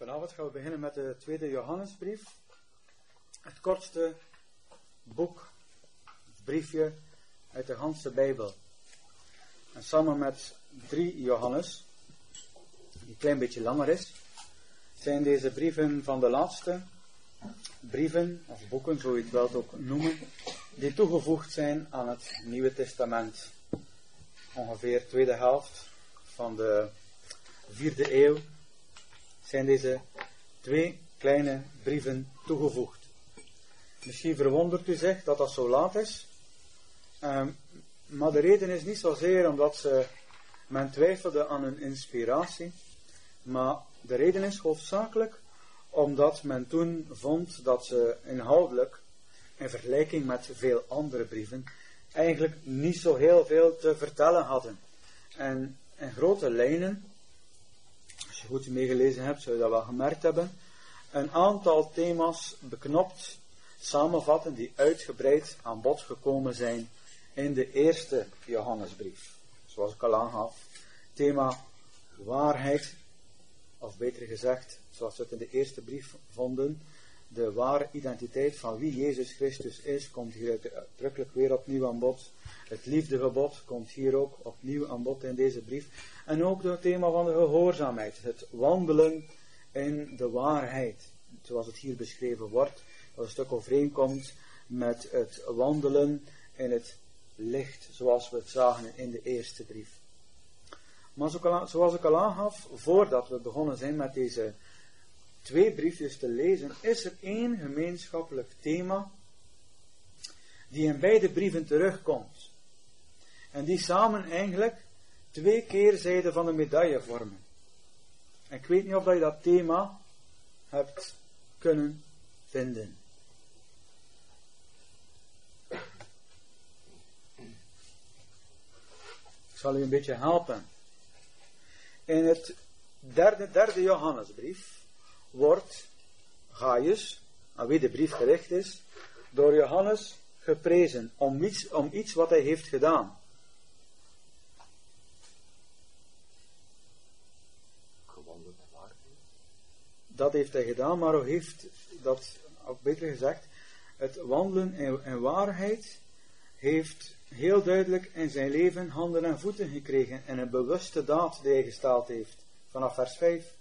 Vanavond gaan we beginnen met de tweede Johannesbrief. Het kortste boek, het briefje uit de ganse Bijbel. En samen met 3 Johannes, die een klein beetje langer is, zijn deze brieven van de laatste brieven, of boeken, zo je het wilt ook noemen, die toegevoegd zijn aan het Nieuwe Testament. Ongeveer tweede helft van de 4e eeuw zijn deze 2 kleine brieven toegevoegd. Misschien verwondert u zich dat dat zo laat is, maar de reden is niet zozeer omdat men twijfelde aan hun inspiratie, maar de reden is hoofdzakelijk omdat men toen vond dat ze inhoudelijk, in vergelijking met veel andere brieven, eigenlijk niet zo heel veel te vertellen hadden. En in grote lijnen, als je goed meegelezen hebt, zou je dat wel gemerkt hebben, een aantal thema's beknopt, samenvatten die uitgebreid aan bod gekomen zijn in de eerste Johannesbrief. Zoals ik al aangaf, thema waarheid, of beter gezegd, zoals we het in de eerste brief vonden, de ware identiteit van wie Jezus Christus is, komt hier uitdrukkelijk weer opnieuw aan bod. Het liefdegebod komt hier ook opnieuw aan bod in deze brief. En ook het thema van de gehoorzaamheid, het wandelen in de waarheid, zoals het hier beschreven wordt, dat een stuk overeenkomt met het wandelen in het licht, zoals we het zagen in de eerste brief. Maar zoals ik al aangaf, voordat we begonnen zijn met deze 2 briefjes te lezen, is er 1 gemeenschappelijk thema die in beide brieven terugkomt. En die samen eigenlijk 2 keerzijden van de medaille vormen. En ik weet niet of je dat thema hebt kunnen vinden. Ik zal u een beetje helpen. In het derde Johannesbrief wordt Gaius, aan wie de brief gericht is, door Johannes geprezen om iets wat hij heeft gedaan. Gewandeld in waarheid. Dat heeft hij gedaan, maar hij heeft dat, of beter gezegd, het wandelen in waarheid heeft heel duidelijk in zijn leven handen en voeten gekregen en een bewuste daad die hij gesteld heeft. Vanaf vers 5.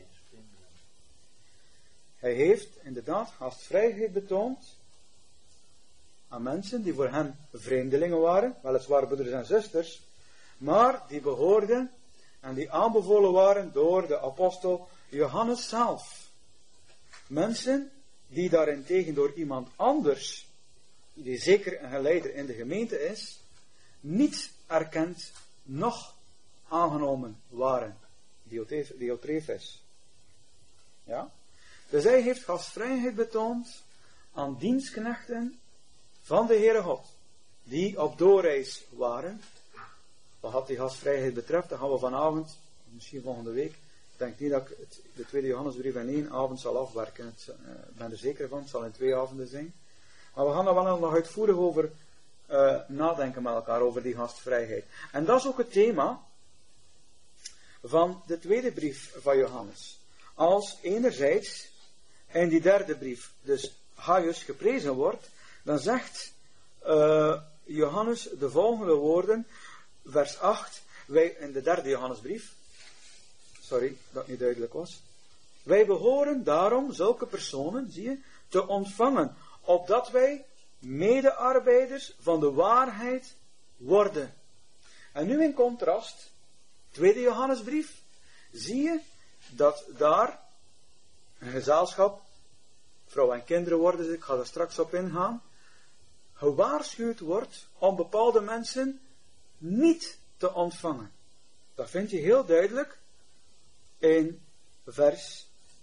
Hij heeft inderdaad gastvrijheid betoond aan mensen die voor hem vreemdelingen waren, weliswaar broeders en zusters, maar die behoorden en die aanbevolen waren door de apostel Johannes zelf. Mensen die daarentegen door iemand anders, die zeker een geleider in de gemeente is, niet erkend, noch aangenomen waren. Diotrefes. Ja? Dus hij heeft gastvrijheid betoond aan dienstknechten van de Heere God, die op doorreis waren. Wat die gastvrijheid betreft, dan gaan we vanavond, misschien volgende week, ik denk niet dat ik de tweede Johannesbrief in 1 avond zal afwerken. Ik ben er zeker van, het zal in 2 avonden zijn. Maar we gaan er wel nog uitvoerig over nadenken met elkaar, over die gastvrijheid. En dat is ook het thema van de tweede brief van Johannes. Als enerzijds in die derde brief dus Gaius geprezen wordt, dan zegt Johannes de volgende woorden, vers 8, wij in de derde Johannesbrief, sorry dat het niet duidelijk was, wij behoren daarom zulke personen, zie je, te ontvangen, opdat wij medearbeiders van de waarheid worden. En nu in contrast, tweede Johannesbrief, zie je dat daar een gezelschap, vrouw en kinderen worden, dus ik ga er straks op ingaan, gewaarschuwd wordt om bepaalde mensen niet te ontvangen. Dat vind je heel duidelijk in vers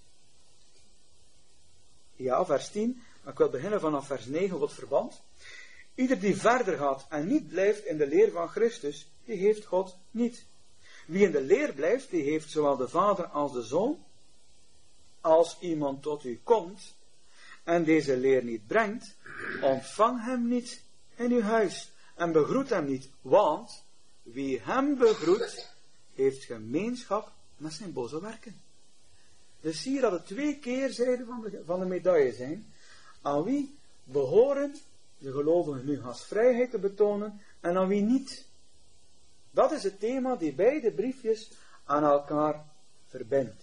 10. Maar ik wil beginnen vanaf vers 9 op het verband. Ieder die verder gaat en niet blijft in de leer van Christus, die heeft God niet. Wie in de leer blijft, die heeft zowel de Vader als de Zoon. Als iemand tot u komt en deze leer niet brengt, ontvang hem niet in uw huis en begroet hem niet, want wie hem begroet, heeft gemeenschap met zijn boze werken. Dus zie je dat het 2 keerzijden van de medaille zijn. Aan wie behoren de gelovigen nu gastvrijheid te betonen en aan wie niet? Dat is het thema die beide briefjes aan elkaar verbindt.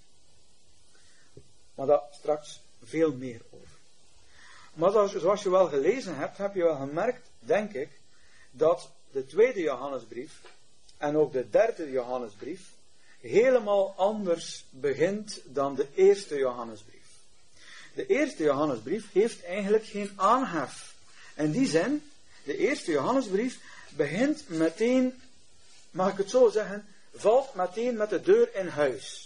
Maar daar straks veel meer over. Maar zoals je wel gelezen hebt, heb je wel gemerkt, denk ik, dat de 2e Johannesbrief en ook de 3e Johannesbrief helemaal anders begint dan de 1e Johannesbrief. De 1e Johannesbrief heeft eigenlijk geen aanhef. In die zin, de 1e Johannesbrief begint meteen, mag ik het zo zeggen, valt meteen met de deur in huis.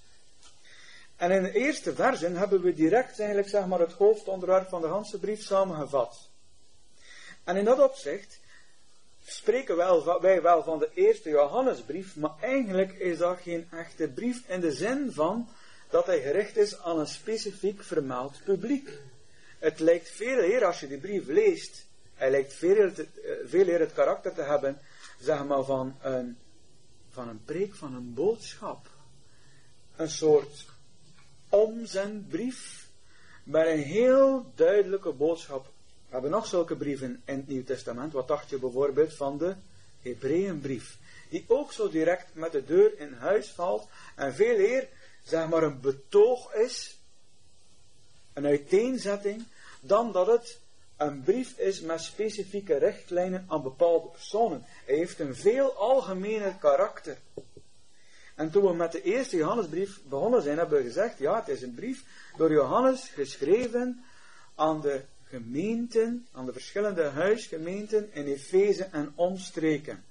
En in de eerste versen hebben we direct eigenlijk zeg maar het hoofdonderwerp van de ganse brief samengevat. En in dat opzicht spreken wij wel van de 1e Johannesbrief, maar eigenlijk is dat geen echte brief in de zin van dat hij gericht is aan een specifiek vermeld publiek. Het lijkt veel eer, als je die brief leest, hij lijkt veel eer het karakter te hebben, zeg maar, van een preek, van een boodschap. Een soort omzendbrief, met een heel duidelijke boodschap. We hebben nog zulke brieven in het Nieuw Testament. Wat dacht je bijvoorbeeld van de Hebreeënbrief, die ook zo direct met de deur in huis valt en veel eer, zeg maar, een betoog is, een uiteenzetting, dan dat het een brief is met specifieke richtlijnen aan bepaalde personen. Hij heeft een veel algemener karakter. En toen we met de 1e Johannesbrief begonnen zijn, hebben we gezegd, ja, het is een brief door Johannes geschreven aan de gemeenten, aan de verschillende huisgemeenten in Efeze en omstreken.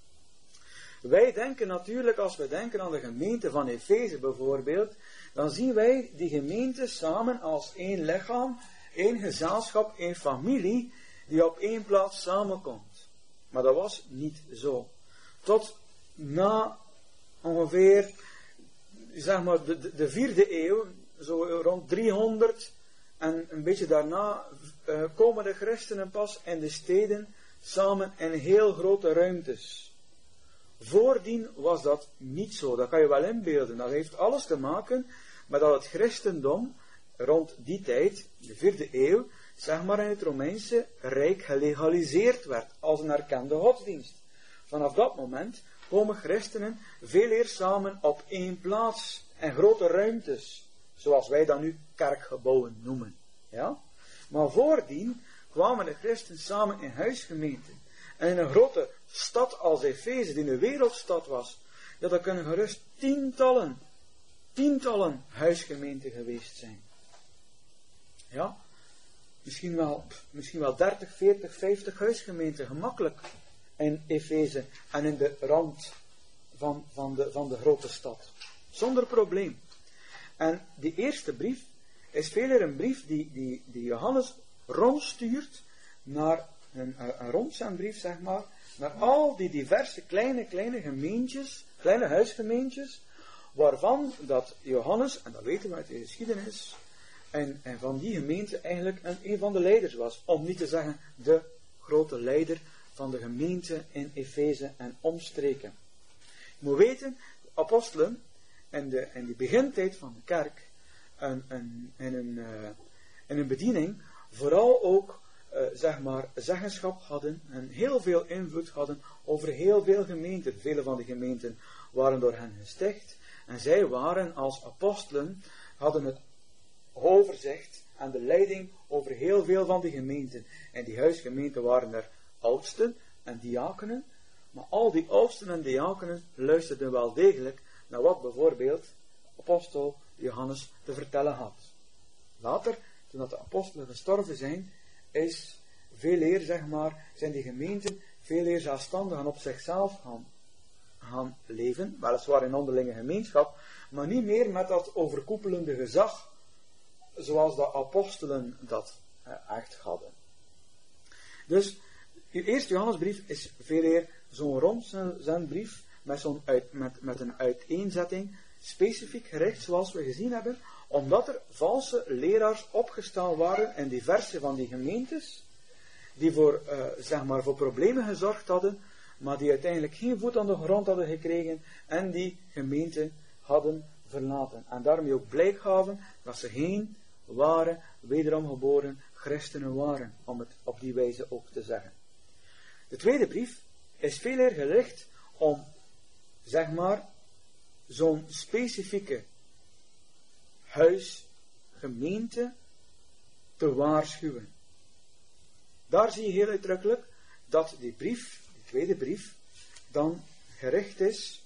Wij denken natuurlijk, als we denken aan de gemeente van Efeze bijvoorbeeld, dan zien wij die gemeente samen als één lichaam, één gezelschap, één familie, die op één plaats samenkomt. Maar dat was niet zo. Tot na ongeveer, zeg maar, de 4e eeuw, zo rond 300, en een beetje daarna komen de christenen pas in de steden samen in heel grote ruimtes. Voordien was dat niet zo, dat kan je wel inbeelden. Dat heeft alles te maken met dat het christendom rond die tijd, de 4e eeuw, zeg maar in het Romeinse Rijk gelegaliseerd werd als een erkende godsdienst. Vanaf dat moment komen christenen veel eer samen op één plaats en grote ruimtes, zoals wij dan nu kerkgebouwen noemen. Ja? Maar voordien kwamen de christenen samen in huisgemeenten. En in een grote stad als Efeze, die een wereldstad was, ja, dat kunnen gerust tientallen huisgemeenten geweest zijn. Ja? Misschien wel 30, 40, 50 huisgemeenten, gemakkelijk in Efeze en in de rand van de grote stad. Zonder probleem. En die eerste brief is veel eer een brief die Johannes rondstuurt naar een rondzendbrief, zeg maar, naar al die diverse kleine gemeentjes, kleine huisgemeentjes, waarvan dat Johannes, en dat weten we uit de geschiedenis, en van die gemeente eigenlijk een van de leiders was, om niet te zeggen de grote leider van de gemeente in Efeze en omstreken. Je moet weten, de apostelen in die begintijd van de kerk, in een bediening, vooral ook, zeg maar, zeggenschap hadden en heel veel invloed hadden over heel veel gemeenten. Vele van de gemeenten waren door hen gesticht en zij waren als apostelen, hadden het overzicht en de leiding over heel veel van die gemeenten. En die huisgemeenten waren er oudsten en diakenen, maar al die oudsten en diakenen luisterden wel degelijk naar wat bijvoorbeeld apostel Johannes te vertellen had. Later, toen dat de apostelen gestorven zijn, is veel eer, zeg maar, zijn die gemeenten veel eer zelfstandig en op zichzelf gaan leven, weliswaar in onderlinge gemeenschap, maar niet meer met dat overkoepelende gezag, zoals de apostelen dat echt hadden. Dus, de eerste Johannesbrief is veel eer zo'n rondzendbrief met een uiteenzetting, specifiek gericht, zoals we gezien hebben, omdat er valse leraars opgestaan waren in diverse van die gemeentes, die voor problemen gezorgd hadden, maar die uiteindelijk geen voet aan de grond hadden gekregen en die gemeenten hadden verlaten. En daarmee ook blijk gaven dat ze geen ware, wederom geboren christenen waren. Om het op die wijze ook te zeggen. De tweede brief is veel eer gericht om, zeg maar, zo'n specifieke huisgemeente te waarschuwen. Daar zie je heel uitdrukkelijk dat die brief, die tweede brief, dan gericht is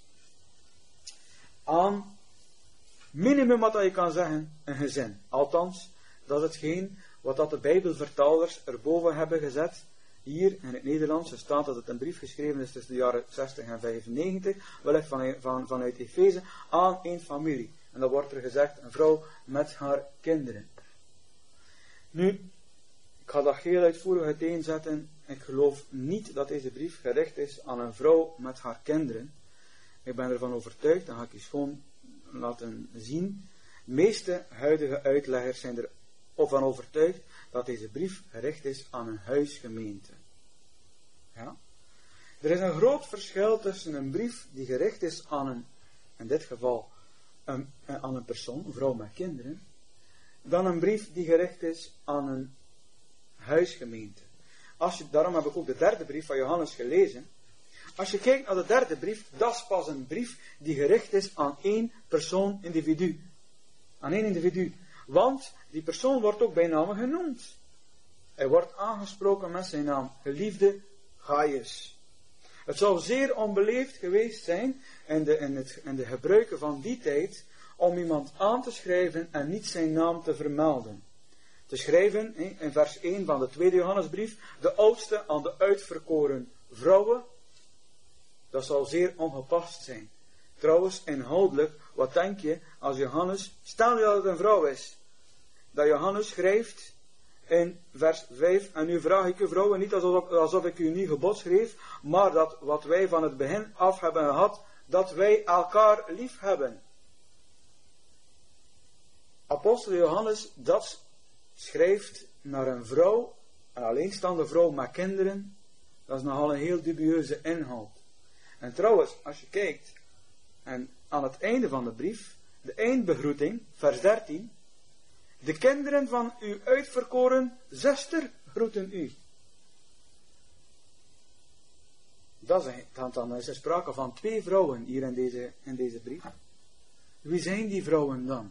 aan minimum wat je kan zeggen, een gezin. Althans, dat is hetgeen wat dat de Bijbelvertalers erboven hebben gezet. Hier in het Nederlands staat dat het een brief geschreven is tussen de jaren 60 en 95, wellicht vanuit Efeze, aan één familie. En dan wordt er gezegd, een vrouw met haar kinderen. Nu, ik ga dat heel uitvoerig uiteenzetten. Ik geloof niet dat deze brief gericht is aan een vrouw met haar kinderen. Ik ben ervan overtuigd, dan ga ik je gewoon laten zien. De meeste huidige uitleggers zijn ervan overtuigd dat deze brief gericht is aan een huisgemeente. Ja? Er is een groot verschil tussen een brief die gericht is aan een, in dit geval, aan een persoon, een vrouw met kinderen, dan een brief die gericht is aan een huisgemeente. Daarom heb ik ook de derde brief van Johannes gelezen. Als je kijkt naar de derde brief, dat is pas een brief die gericht is aan één persoon, individu. Aan één individu. Want die persoon wordt ook bij name genoemd. Hij wordt aangesproken met zijn naam. Geliefde Gaius. Het zou zeer onbeleefd geweest zijn in de gebruiken van die tijd om iemand aan te schrijven en niet zijn naam te vermelden. Te schrijven in vers 1 van de tweede Johannesbrief, de oudste aan de uitverkoren vrouwen. Dat zou zeer ongepast zijn. Trouwens, inhoudelijk, wat denk je als Johannes, stel nu dat het een vrouw is, dat Johannes schrijft in vers 5, en nu vraag ik u vrouwen niet alsof ik u niet gebod schreef, maar dat wat wij van het begin af hebben gehad, dat wij elkaar lief hebben. Apostel Johannes, dat schrijft naar een vrouw, een alleenstaande vrouw met kinderen, dat is nogal een heel dubieuze inhoud. En trouwens, als je kijkt, en aan het einde van de brief, de eindbegroeting, vers 13, de kinderen van uw uitverkoren zuster groeten u. Dan is er sprake van 2 vrouwen hier in deze brief. Wie zijn die vrouwen dan?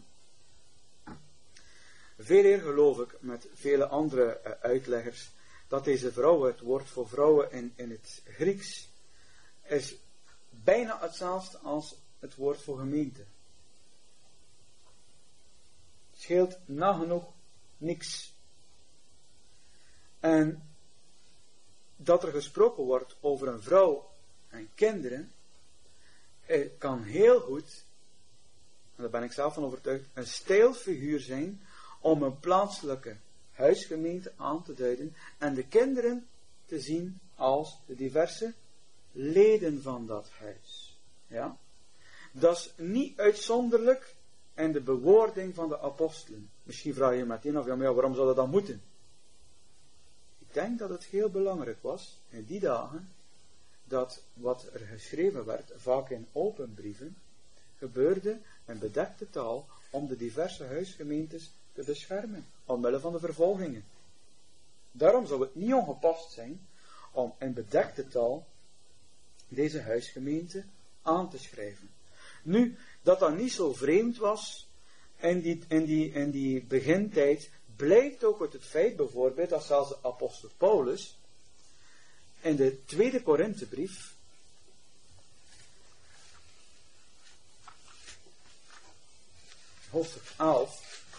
Veel eer geloof ik met vele andere uitleggers dat deze vrouwen, het woord voor vrouwen in het Grieks, is bijna hetzelfde als het woord voor gemeente. Scheelt nagenoeg niks. En dat er gesproken wordt over een vrouw en kinderen, kan heel goed, en daar ben ik zelf van overtuigd, een stijlfiguur zijn om een plaatselijke huisgemeente aan te duiden en de kinderen te zien als de diverse leden van dat huis. Ja? Dat is niet uitzonderlijk in de bewoording van de apostelen. Misschien vraag je meteen af, ja, waarom zou dat dan moeten? Ik denk dat het heel belangrijk was in die dagen dat wat er geschreven werd, vaak in open brieven, gebeurde in bedekte taal om de diverse huisgemeentes te beschermen, omwille van de vervolgingen. Daarom zou het niet ongepast zijn om in bedekte taal deze huisgemeente aan te schrijven. Nu, dat dat niet zo vreemd was in die begintijd, blijkt ook uit het feit bijvoorbeeld dat zelfs de apostel Paulus in de tweede Korinthebrief hoofdstuk 11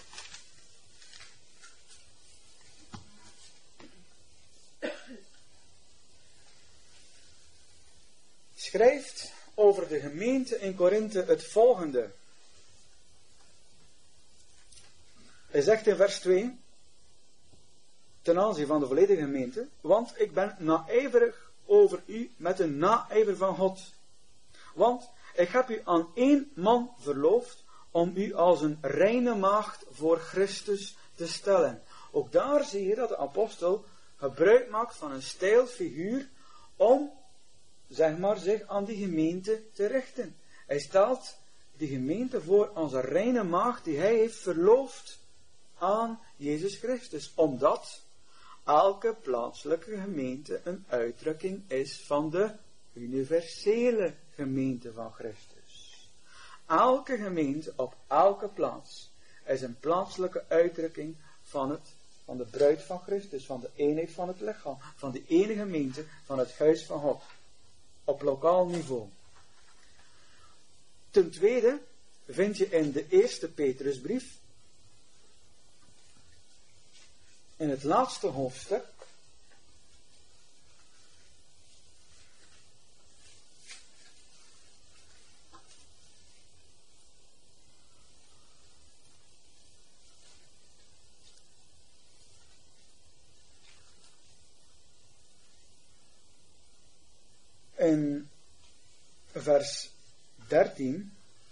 schrijft over de gemeente in Korinthe het volgende. Hij zegt in vers 2, ten aanzien van de volledige gemeente, want ik ben naijverig over u met een naijver van God. Want ik heb u aan 1 man verloofd om u als een reine maagd voor Christus te stellen. Ook daar zie je dat de apostel gebruik maakt van een stijlfiguur om, zeg maar, zich aan die gemeente te richten. Hij stelt die gemeente voor als een reine maagd die hij heeft verloofd aan Jezus Christus. Omdat elke plaatselijke gemeente een uitdrukking is van de universele gemeente van Christus. Elke gemeente op elke plaats is een plaatselijke uitdrukking van de bruid van Christus, van de eenheid van het lichaam, van de ene gemeente van het huis van God. Op lokaal niveau. Ten tweede vind je in de eerste Petrusbrief, in het laatste hoofdstuk, in vers 13,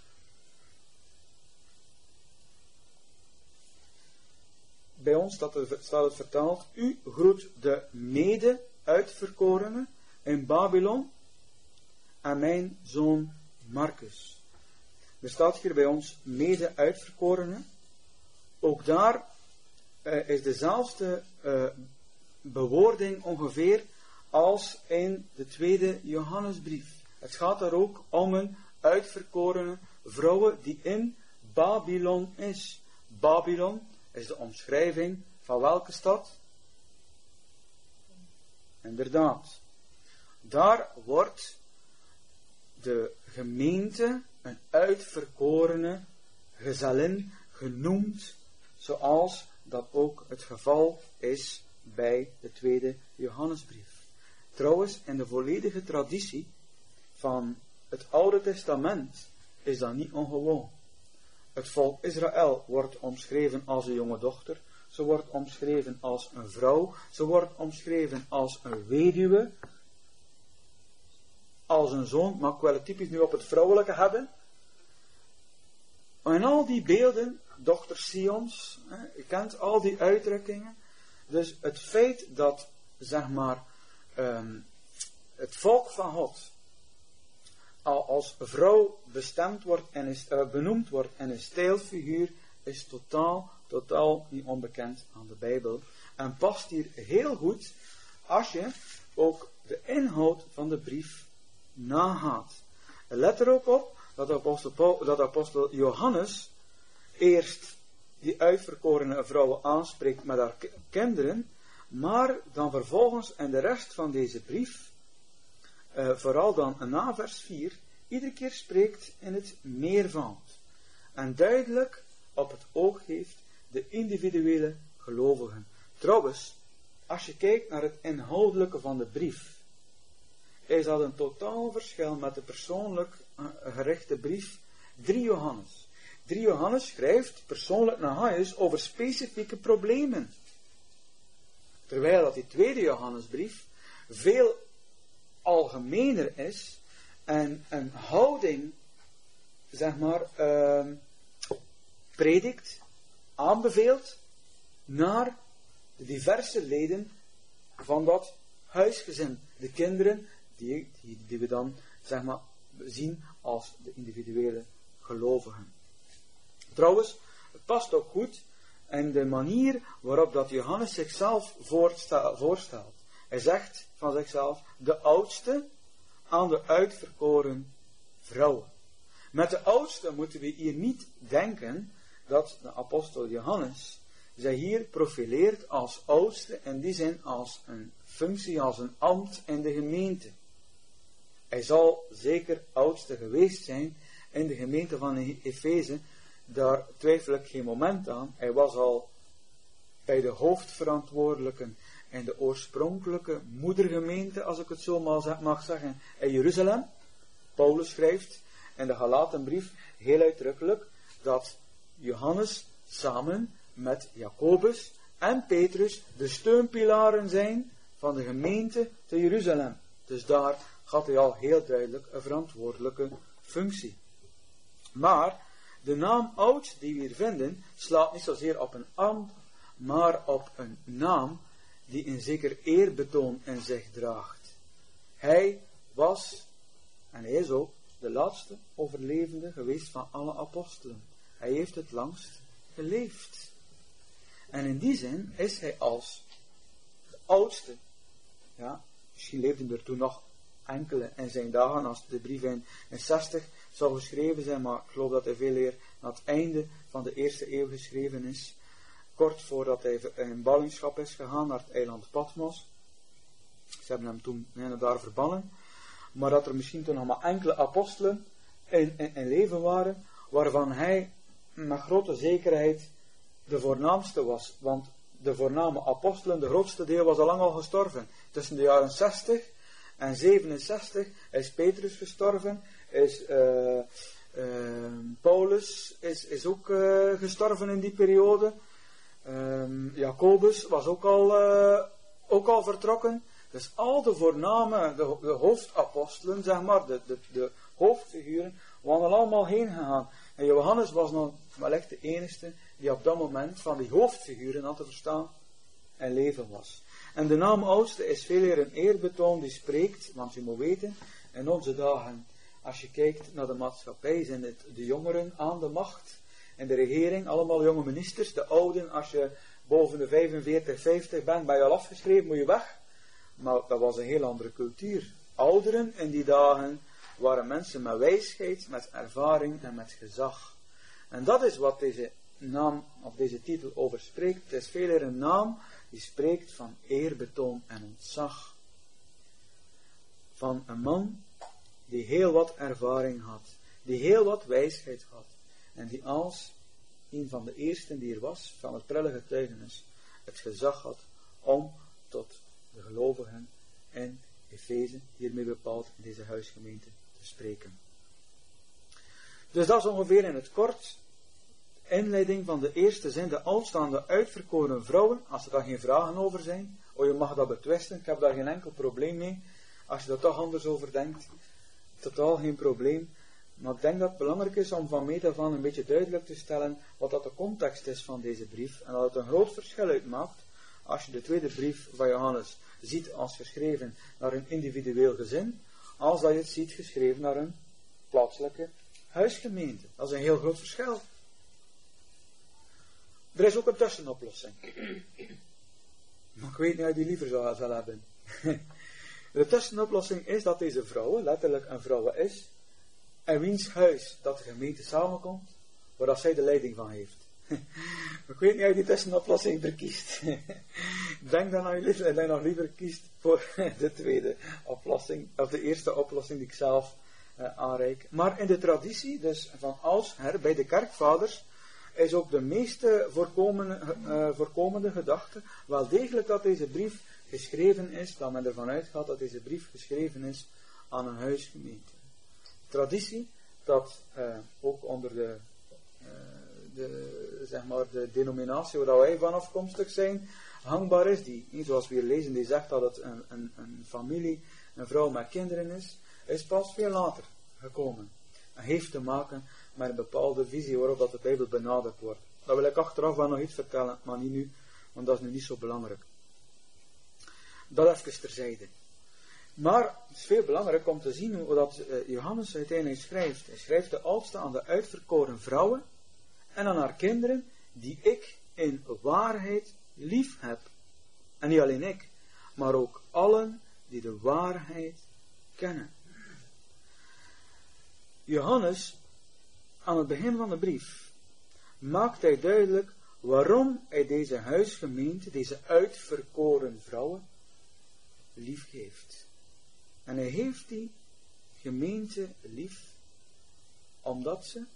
bij ons staat het vertaald, u groet de mede-uitverkorenen in Babylon en mijn zoon Marcus. Er staat hier bij ons mede-uitverkorenen. Ook daar is dezelfde bewoording ongeveer als in de tweede Johannesbrief. Het gaat daar ook om een uitverkorene vrouwen die in Babylon is. Babylon is de omschrijving van welke stad? Inderdaad. Daar wordt de gemeente een uitverkorene gezellin genoemd, zoals dat ook het geval is bij de tweede Johannesbrief. Trouwens, in de volledige traditie van het Oude Testament is dat niet ongewoon. Het volk Israël wordt omschreven als een jonge dochter. Ze wordt omschreven als een vrouw. Ze wordt omschreven als een weduwe. Als een zoon, mag ik wel het typisch nu op het vrouwelijke hebben. En al die beelden, dochter Sions, je kent al die uitdrukkingen. Dus het feit dat, zeg maar, het volk van God al als vrouw bestemd wordt en is, benoemd wordt en een stijlfiguur is totaal niet onbekend aan de Bijbel. En past hier heel goed als je ook de inhoud van de brief nagaat. Let er ook op dat apostel Johannes eerst die uitverkorene vrouwen aanspreekt met haar kinderen, maar dan vervolgens in de rest van deze brief, vooral dan na vers 4, iedere keer spreekt in het meervoud. En duidelijk op het oog heeft de individuele gelovigen. Trouwens, als je kijkt naar het inhoudelijke van de brief, is dat een totaal verschil met de persoonlijk gerichte brief 3 Johannes. 3 Johannes schrijft persoonlijk naar Gaius over specifieke problemen. Terwijl dat die tweede Johannesbrief veel algemener is en een houding, zeg maar, predikt, aanbeveelt naar de diverse leden van dat huisgezin. De kinderen die we dan, zeg maar, zien als de individuele gelovigen. Trouwens, het past ook goed in de manier waarop dat Johannes zichzelf voorstelt. Hij zegt van zichzelf, de oudste aan de uitverkoren vrouwen. Met de oudste moeten we hier niet denken dat de apostel Johannes zij hier profileert als oudste, in die zin als een functie, als een ambt in de gemeente. Hij zal zeker oudste geweest zijn in de gemeente van Efeze, daar twijfel ik geen moment aan. Hij was al bij de hoofdverantwoordelijken in de oorspronkelijke moedergemeente, als ik het zo mag zeggen, in Jeruzalem. Paulus schrijft in de Galatenbrief heel uitdrukkelijk dat Johannes samen met Jacobus en Petrus de steunpilaren zijn van de gemeente te Jeruzalem. Dus daar had hij al heel duidelijk een verantwoordelijke functie. Maar de naam oud die we hier vinden, slaat niet zozeer op een ambt, maar op een naam die een zeker eerbetoon in zich draagt. Hij was, en hij is ook, de laatste overlevende geweest van alle apostelen. Hij heeft het langst geleefd. En in die zin is hij als de oudste. Ja, misschien leefden er toen nog enkele in zijn dagen, als de brief in 60 zou geschreven zijn, maar ik geloof dat hij veel eer aan het einde van de eerste eeuw geschreven is. Kort voordat hij in ballingschap is gegaan naar het eiland Patmos. Ze hebben hem toen daar verbannen. Maar dat er misschien toen nog maar enkele apostelen in leven waren, waarvan hij met grote zekerheid de voornaamste was. Want de voorname apostelen, de grootste deel, was al lang al gestorven. Tussen de jaren 60 en 67 is Petrus gestorven, is Paulus is ook gestorven in die periode. Jacobus was ook al vertrokken. Dus al de voorname, de hoofdapostelen, zeg maar, de hoofdfiguren, waren er allemaal heen gegaan. En Johannes was nog wellicht de enige die op dat moment van die hoofdfiguren had te verstaan en leven was. En de naam oudste is veel eer een eerbetoon die spreekt, want je moet weten, in onze dagen, als je kijkt naar de maatschappij, zijn het de jongeren aan de macht. En de regering, allemaal jonge ministers, de ouden, als je boven de 45, 50 bent, ben je al afgeschreven, moet je weg. Maar dat was een heel andere cultuur. Ouderen in die dagen waren mensen met wijsheid, met ervaring en met gezag. En dat is wat deze naam of deze titel over spreekt. Het is veel eer een naam die spreekt van eerbetoon en ontzag. Van een man die heel wat ervaring had, die heel wat wijsheid had. En die als een van de eersten die er was, van het prille getuigenis, het gezag had om tot de gelovigen in Efeze, hiermee bepaald in deze huisgemeente, te spreken. Dus dat is ongeveer in het kort de inleiding van de eerste zin, de oudstaande uitverkoren vrouwen, als er daar geen vragen over zijn, je mag dat betwisten, ik heb daar geen enkel probleem mee, als je er toch anders over denkt, totaal geen probleem. Maar ik denk dat het belangrijk is om van meet af aan een beetje duidelijk te stellen wat dat de context is van deze brief. En dat het een groot verschil uitmaakt als je de tweede brief van Johannes ziet als geschreven naar een individueel gezin, als dat je het ziet geschreven naar een plaatselijke huisgemeente. Dat is een heel groot verschil. Er is ook een tussenoplossing. Maar ik weet niet of je die liever zou hebben. De tussenoplossing is dat deze vrouw, letterlijk een vrouw is, en wiens huis dat de gemeente samenkomt, waar dat zij de leiding van heeft. Ik weet niet of je die tussenoplossing verkiest. Ik denk dat je nog liever kiest voor de tweede oplossing, of de eerste oplossing die ik zelf aanreik. Maar in de traditie, dus van oudsher, bij de kerkvaders, is ook de meeste voorkomende gedachte wel degelijk dat deze brief geschreven is, dat men ervan uitgaat dat deze brief geschreven is aan een huisgemeente. Traditie, dat ook onder de denominatie waar wij van afkomstig zijn, hangbaar is, die, zoals we hier lezen, die zegt dat het een familie, een vrouw met kinderen is pas veel later gekomen. En heeft te maken met een bepaalde visie waarop dat de Bijbel benaderd wordt. Dat wil ik achteraf wel nog iets vertellen, maar niet nu, want dat is nu niet zo belangrijk. Dat even terzijde. Maar het is veel belangrijk om te zien hoe dat Johannes uiteindelijk schrijft. Hij schrijft de oudste aan de uitverkoren vrouwen en aan haar kinderen, die ik in waarheid lief heb. En niet alleen ik, maar ook allen die de waarheid kennen. Johannes, aan het begin van de brief, maakt hij duidelijk waarom hij deze huisgemeente, deze uitverkoren vrouwen, lief heeft. En hij heeft die gemeente lief, omdat ze,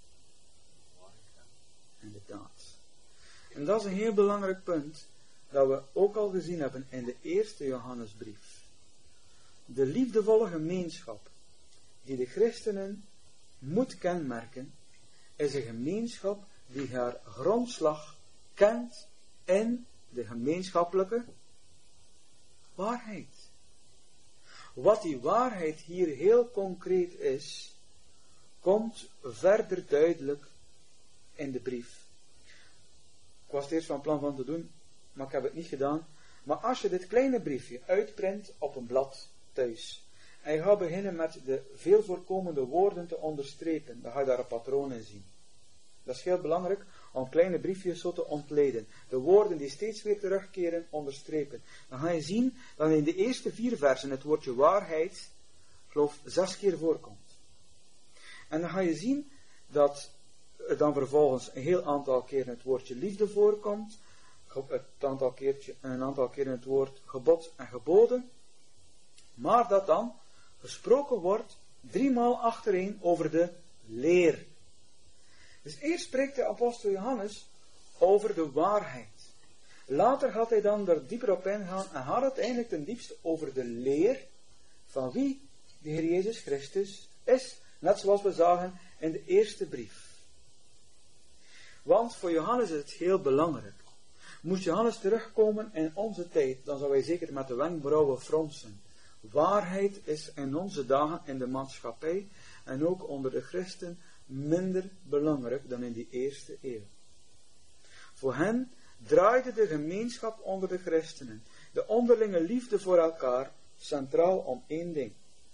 inderdaad. En dat is een heel belangrijk punt, dat we ook al gezien hebben in de eerste Johannesbrief. De liefdevolle gemeenschap, die de christenen moet kenmerken, is een gemeenschap die haar grondslag kent in de gemeenschappelijke waarheid. Wat die waarheid hier heel concreet is, komt verder duidelijk in de brief. Ik was het eerst van plan van te doen, maar ik heb het niet gedaan. Maar als je dit kleine briefje uitprint op een blad thuis, hij gaat beginnen met de veel voorkomende woorden te onderstrepen. Dan ga je daar een patroon in zien. Dat is heel belangrijk om kleine briefjes zo te ontleden. De woorden die steeds weer terugkeren, onderstrepen. Dan ga je zien dat in de eerste 4 versen het woordje waarheid, geloof 6 keer voorkomt. En dan ga je zien dat dan vervolgens een heel aantal keren het woordje liefde voorkomt. Een aantal keren het woord gebod en geboden. Maar dat dan gesproken wordt 3 maal achtereen over de leer. Dus eerst spreekt de apostel Johannes over de waarheid. Later gaat hij dan er dieper op ingaan en gaat het eigenlijk ten diepste over de leer van wie de Heer Jezus Christus is. Net zoals we zagen in de eerste brief. Want voor Johannes is het heel belangrijk. Moest Johannes terugkomen in onze tijd, dan zou hij zeker met de wenkbrauwen fronsen. Waarheid is in onze dagen in de maatschappij en ook onder de christen minder belangrijk dan in die eerste eeuw. Voor hen draaide de gemeenschap onder de christenen, de onderlinge liefde voor elkaar, centraal om 1 ding.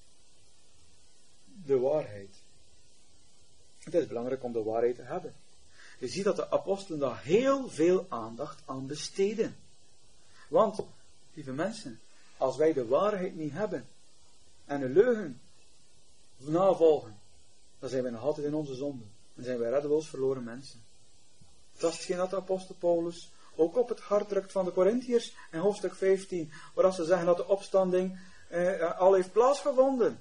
De waarheid. Het is belangrijk om de waarheid te hebben. Je ziet dat de apostelen daar heel veel aandacht aan besteden. Want, lieve mensen, als wij de waarheid niet hebben en een leugen navolgen, dan zijn wij nog altijd in onze zonde. Dan zijn wij reddeloos verloren mensen. Dat is hetgeen dat de apostel Paulus ook op het hart drukt van de Korintiërs in hoofdstuk 15, waar ze zeggen dat de opstanding al heeft plaatsgevonden.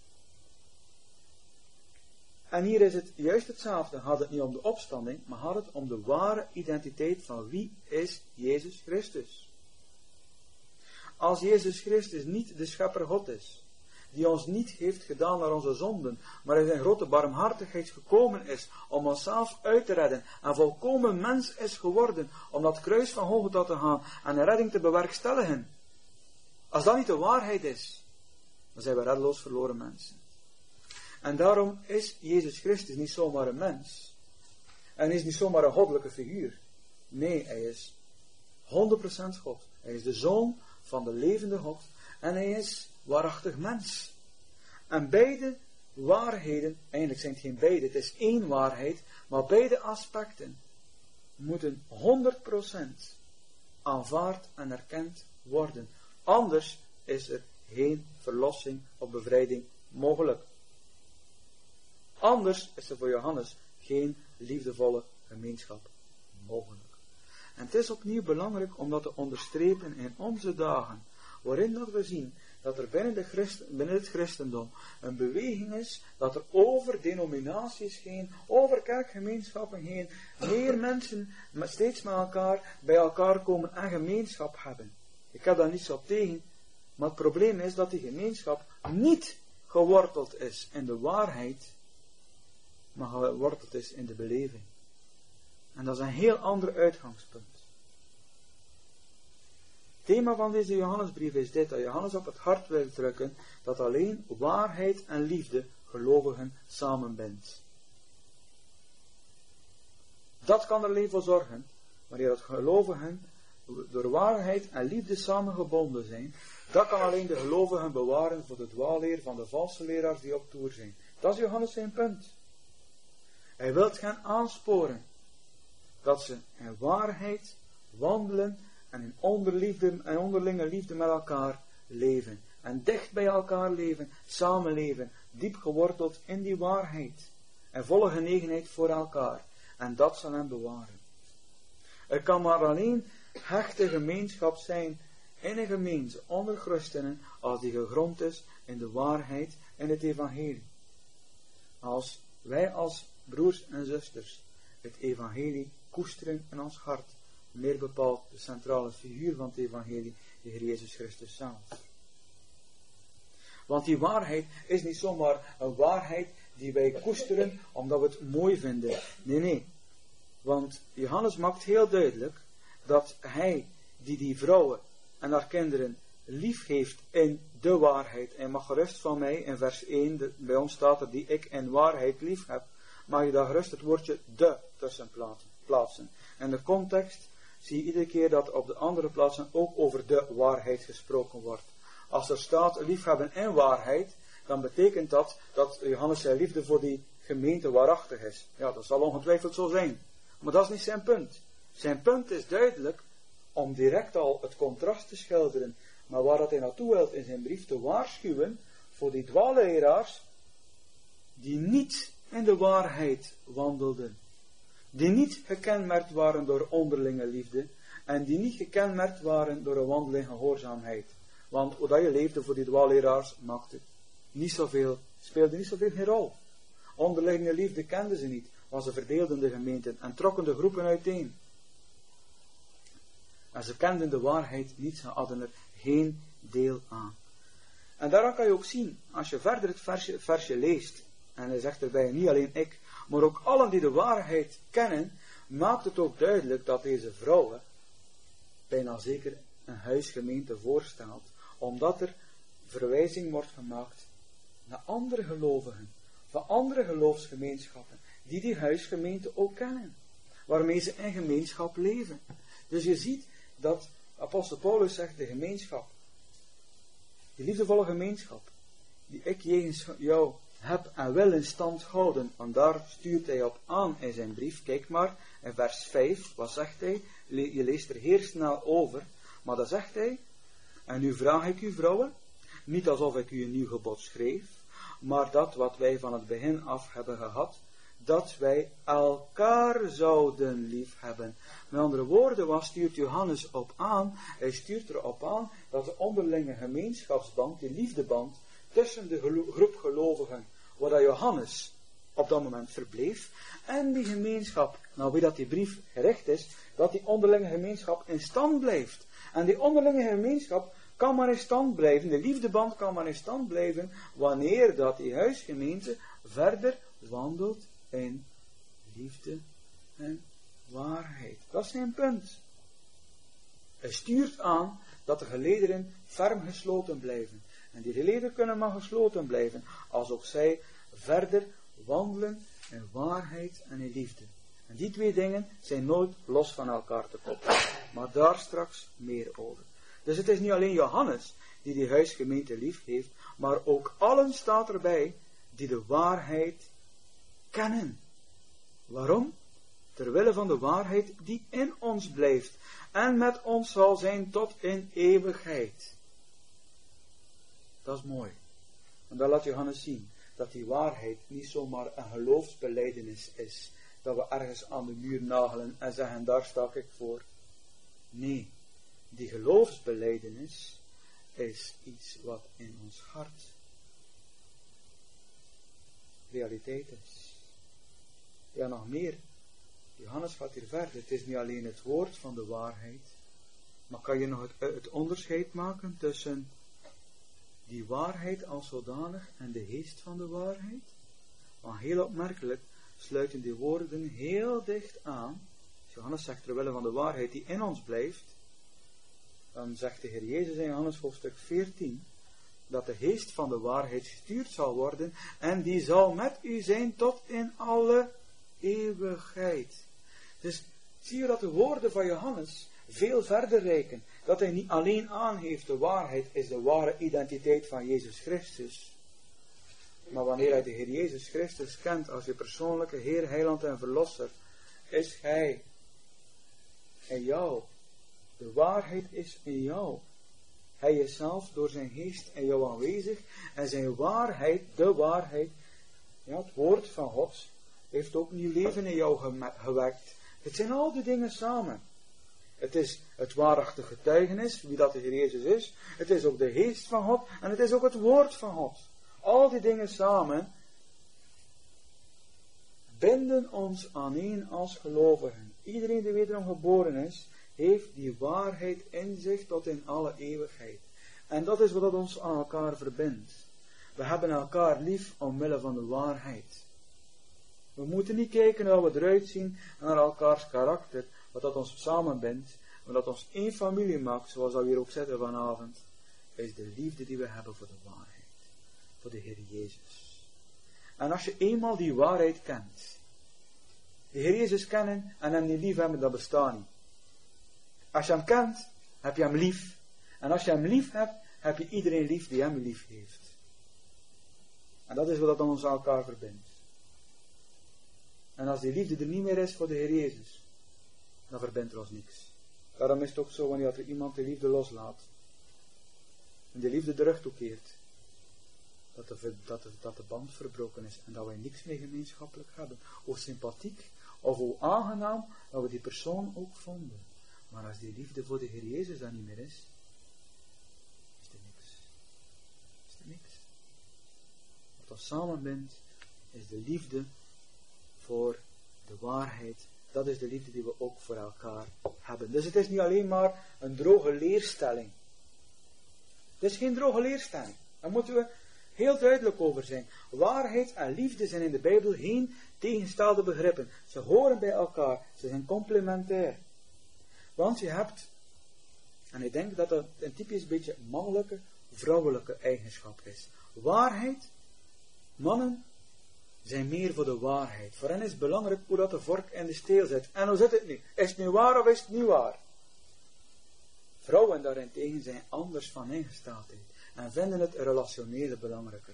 En hier is het juist hetzelfde. Gaat het niet om de opstanding, maar gaat het om de ware identiteit van wie is Jezus Christus. Als Jezus Christus niet de schepper God is, die ons niet heeft gedaan naar onze zonden, maar in zijn grote barmhartigheid gekomen is om onszelf uit te redden en volkomen mens is geworden om dat kruis van Golgotha te gaan en een redding te bewerkstelligen. Als dat niet de waarheid is, dan zijn we reddeloos verloren mensen. En daarom is Jezus Christus niet zomaar een mens. En is niet zomaar een goddelijke figuur. Nee, hij is 100% God. Hij is de Zoon van de levende God. En hij is waarachtig mens. En beide waarheden, eigenlijk zijn het geen beide, het is 1 waarheid, maar beide aspecten moeten 100% aanvaard en erkend worden. Anders is er geen verlossing of bevrijding mogelijk. Anders is er voor Johannes geen liefdevolle gemeenschap mogelijk. En het is opnieuw belangrijk om dat te onderstrepen in onze dagen, waarin dat we zien dat er binnen het christendom een beweging is, dat er over denominaties heen, over kerkgemeenschappen heen, meer mensen steeds bij elkaar komen en gemeenschap hebben. Ik heb daar niets op tegen, maar het probleem is dat die gemeenschap niet geworteld is in de waarheid, maar geworteld is in de beleving. En dat is een heel ander uitgangspunt. Het thema van deze Johannesbrief is dit, dat Johannes op het hart wil drukken, dat alleen waarheid en liefde gelovigen samenbindt. Dat kan er alleen voor zorgen, wanneer dat gelovigen door waarheid en liefde samengebonden zijn, dat kan alleen de gelovigen bewaren voor de dwaalleer van de valse leraars die op toer zijn. Dat is Johannes zijn punt. Hij wil gaan aansporen dat ze in waarheid wandelen en in onderlinge liefde met elkaar leven. En dicht bij elkaar leven, samenleven, diep geworteld in die waarheid. En volle genegenheid voor elkaar. En dat zal hen bewaren. Er kan maar alleen hechte gemeenschap zijn in een gemeente onder christenen als die gegrond is in de waarheid en het evangelie. Als wij als broers en zusters het evangelie koesteren in ons hart, meer bepaald de centrale figuur van het evangelie, de Heer Jezus Christus zelf. Want die waarheid is niet zomaar een waarheid die wij koesteren omdat we het mooi vinden. Nee. Want Johannes maakt heel duidelijk dat hij die vrouwen en haar kinderen lief heeft in de waarheid. En mag gerust van mij, in vers 1, bij ons staat er die ik in waarheid lief heb, mag je daar gerust het woordje de tussen plaatsen. En de context zie je iedere keer dat op de andere plaatsen ook over de waarheid gesproken wordt. Als er staat liefhebben in waarheid, dan betekent dat Johannes zijn liefde voor die gemeente waarachtig is. Ja, dat zal ongetwijfeld zo zijn. Maar dat is niet zijn punt. Zijn punt is duidelijk om direct al het contrast te schilderen, maar waar dat hij naartoe wilt in zijn brief te waarschuwen voor die dwaaleraars die niet in de waarheid wandelden. Die niet gekenmerkt waren door onderlinge liefde en die niet gekenmerkt waren door een wandel in gehoorzaamheid. Want hoe dat je leefde voor die dwaaleraars speelde niet zoveel geen rol. Onderlinge liefde kenden ze niet, want ze verdeelden de gemeenten en trokken de groepen uiteen. En ze kenden de waarheid niet, ze hadden er geen deel aan. En daaraan kan je ook zien, als je verder het versje leest, en hij zegt erbij, niet alleen ik, maar ook allen die de waarheid kennen, maakt het ook duidelijk dat deze vrouwen bijna zeker een huisgemeente voorstelt, omdat er verwijzing wordt gemaakt naar andere gelovigen, van andere geloofsgemeenschappen, die huisgemeente ook kennen, waarmee ze in gemeenschap leven. Dus je ziet dat apostel Paulus zegt, de gemeenschap, die liefdevolle gemeenschap, die ik jegens jou heb en wil in stand houden, want daar stuurt hij op aan in zijn brief. Kijk maar, in vers 5, wat zegt hij? Je leest er heel snel over, maar dan zegt hij, en nu vraag ik u vrouwen, niet alsof ik u een nieuw gebod schreef, maar dat wat wij van het begin af hebben gehad, dat wij elkaar zouden lief hebben. Met andere woorden, wat stuurt Johannes op aan? Hij stuurt erop aan dat de onderlinge gemeenschapsband, die liefdeband, tussen de groep gelovigen, waar dat Johannes op dat moment verbleef, en die gemeenschap, nou wie dat die brief gericht is, dat die onderlinge gemeenschap in stand blijft. En die onderlinge gemeenschap kan maar in stand blijven, de liefdeband kan maar in stand blijven, wanneer dat die huisgemeente verder wandelt in liefde en waarheid. Dat is zijn punt. Hij stuurt aan dat de gelederen ferm gesloten blijven. En die gelederen kunnen maar gesloten blijven, als ook zij verder wandelen in waarheid en in liefde. En die twee dingen zijn nooit los van elkaar te koppelen. Maar daar straks meer over. Dus het is niet alleen Johannes die huisgemeente lief heeft, maar ook allen staat erbij die de waarheid kennen. Waarom? Terwille van de waarheid die in ons blijft en met ons zal zijn tot in eeuwigheid. Dat is mooi. En daar laat Johannes zien dat die waarheid niet zomaar een geloofsbelijdenis is, dat we ergens aan de muur nagelen en zeggen, daar sta ik voor. Nee, die geloofsbelijdenis is iets wat in ons hart realiteit is. Ja, nog meer. Johannes gaat hier verder. Het is niet alleen het woord van de waarheid, maar kan je nog het onderscheid maken tussen die waarheid als zodanig en de geest van de waarheid? Want heel opmerkelijk sluiten die woorden heel dicht aan. Johannes zegt terwille van de waarheid die in ons blijft, dan zegt de Heer Jezus in Johannes hoofdstuk 14, dat de geest van de waarheid gestuurd zal worden en die zal met u zijn tot in alle eeuwigheid. Dus zie je dat de woorden van Johannes veel verder reiken. Dat hij niet alleen aangeeft de waarheid is de ware identiteit van Jezus Christus. Maar wanneer hij de Heer Jezus Christus kent als je persoonlijke Heer, Heiland en Verlosser, is Hij in jou. De waarheid is in jou. Hij is zelf door zijn geest in jou aanwezig en zijn waarheid, de waarheid, ja, het woord van God, heeft ook nieuw leven in jou gewekt. Het zijn al die dingen samen. Het is het waarachtige getuigenis, wie dat de Heer Jezus is. Het is ook de geest van God en het is ook het woord van God. Al die dingen samen binden ons aaneen als gelovigen. Iedereen die wederom geboren is, heeft die waarheid in zich tot in alle eeuwigheid. En dat is wat ons aan elkaar verbindt. We hebben elkaar lief omwille van de waarheid. We moeten niet kijken naar hoe we eruit zien, naar elkaars karakter, wat dat ons samenbindt, wat dat ons één familie maakt, zoals we hier ook zetten vanavond, is de liefde die we hebben voor de waarheid. Voor de Heer Jezus. En als je eenmaal die waarheid kent, de Heer Jezus kennen en hem niet lief hebben, dat bestaat niet. Als je hem kent, heb je hem lief. En als je hem lief hebt, heb je iedereen lief die hem lief heeft. En dat is wat ons aan elkaar verbindt. En als die liefde er niet meer is voor de Heer Jezus, dan verbindt er ons niks. Daarom is het ook zo wanneer er iemand de liefde loslaat en de liefde de rug toekeert, dat de band verbroken is en dat wij niks meer gemeenschappelijk hebben. Hoe sympathiek of hoe aangenaam dat we die persoon ook vonden. Maar als die liefde voor de Heer Jezus dan niet meer is, is er niks. Is er niks. Wat ons samenbindt, is de liefde voor de waarheid. Dat is de liefde die we ook voor elkaar hebben. Dus het is niet alleen maar een droge leerstelling. Het is geen droge leerstelling. Daar moeten we heel duidelijk over zijn. Waarheid en liefde zijn in de Bijbel geen tegenstelde begrippen. Ze horen bij elkaar. Ze zijn complementair. Want je hebt, en ik denk dat dat een typisch beetje mannelijke, vrouwelijke eigenschap is. Waarheid, mannen zijn meer voor de waarheid. Voor hen is belangrijk hoe dat de vork in de steel zit. En hoe zit het nu? Is het nu waar of is het niet waar? Vrouwen daarentegen zijn anders van ingesteldheid. En vinden het relationele belangrijker.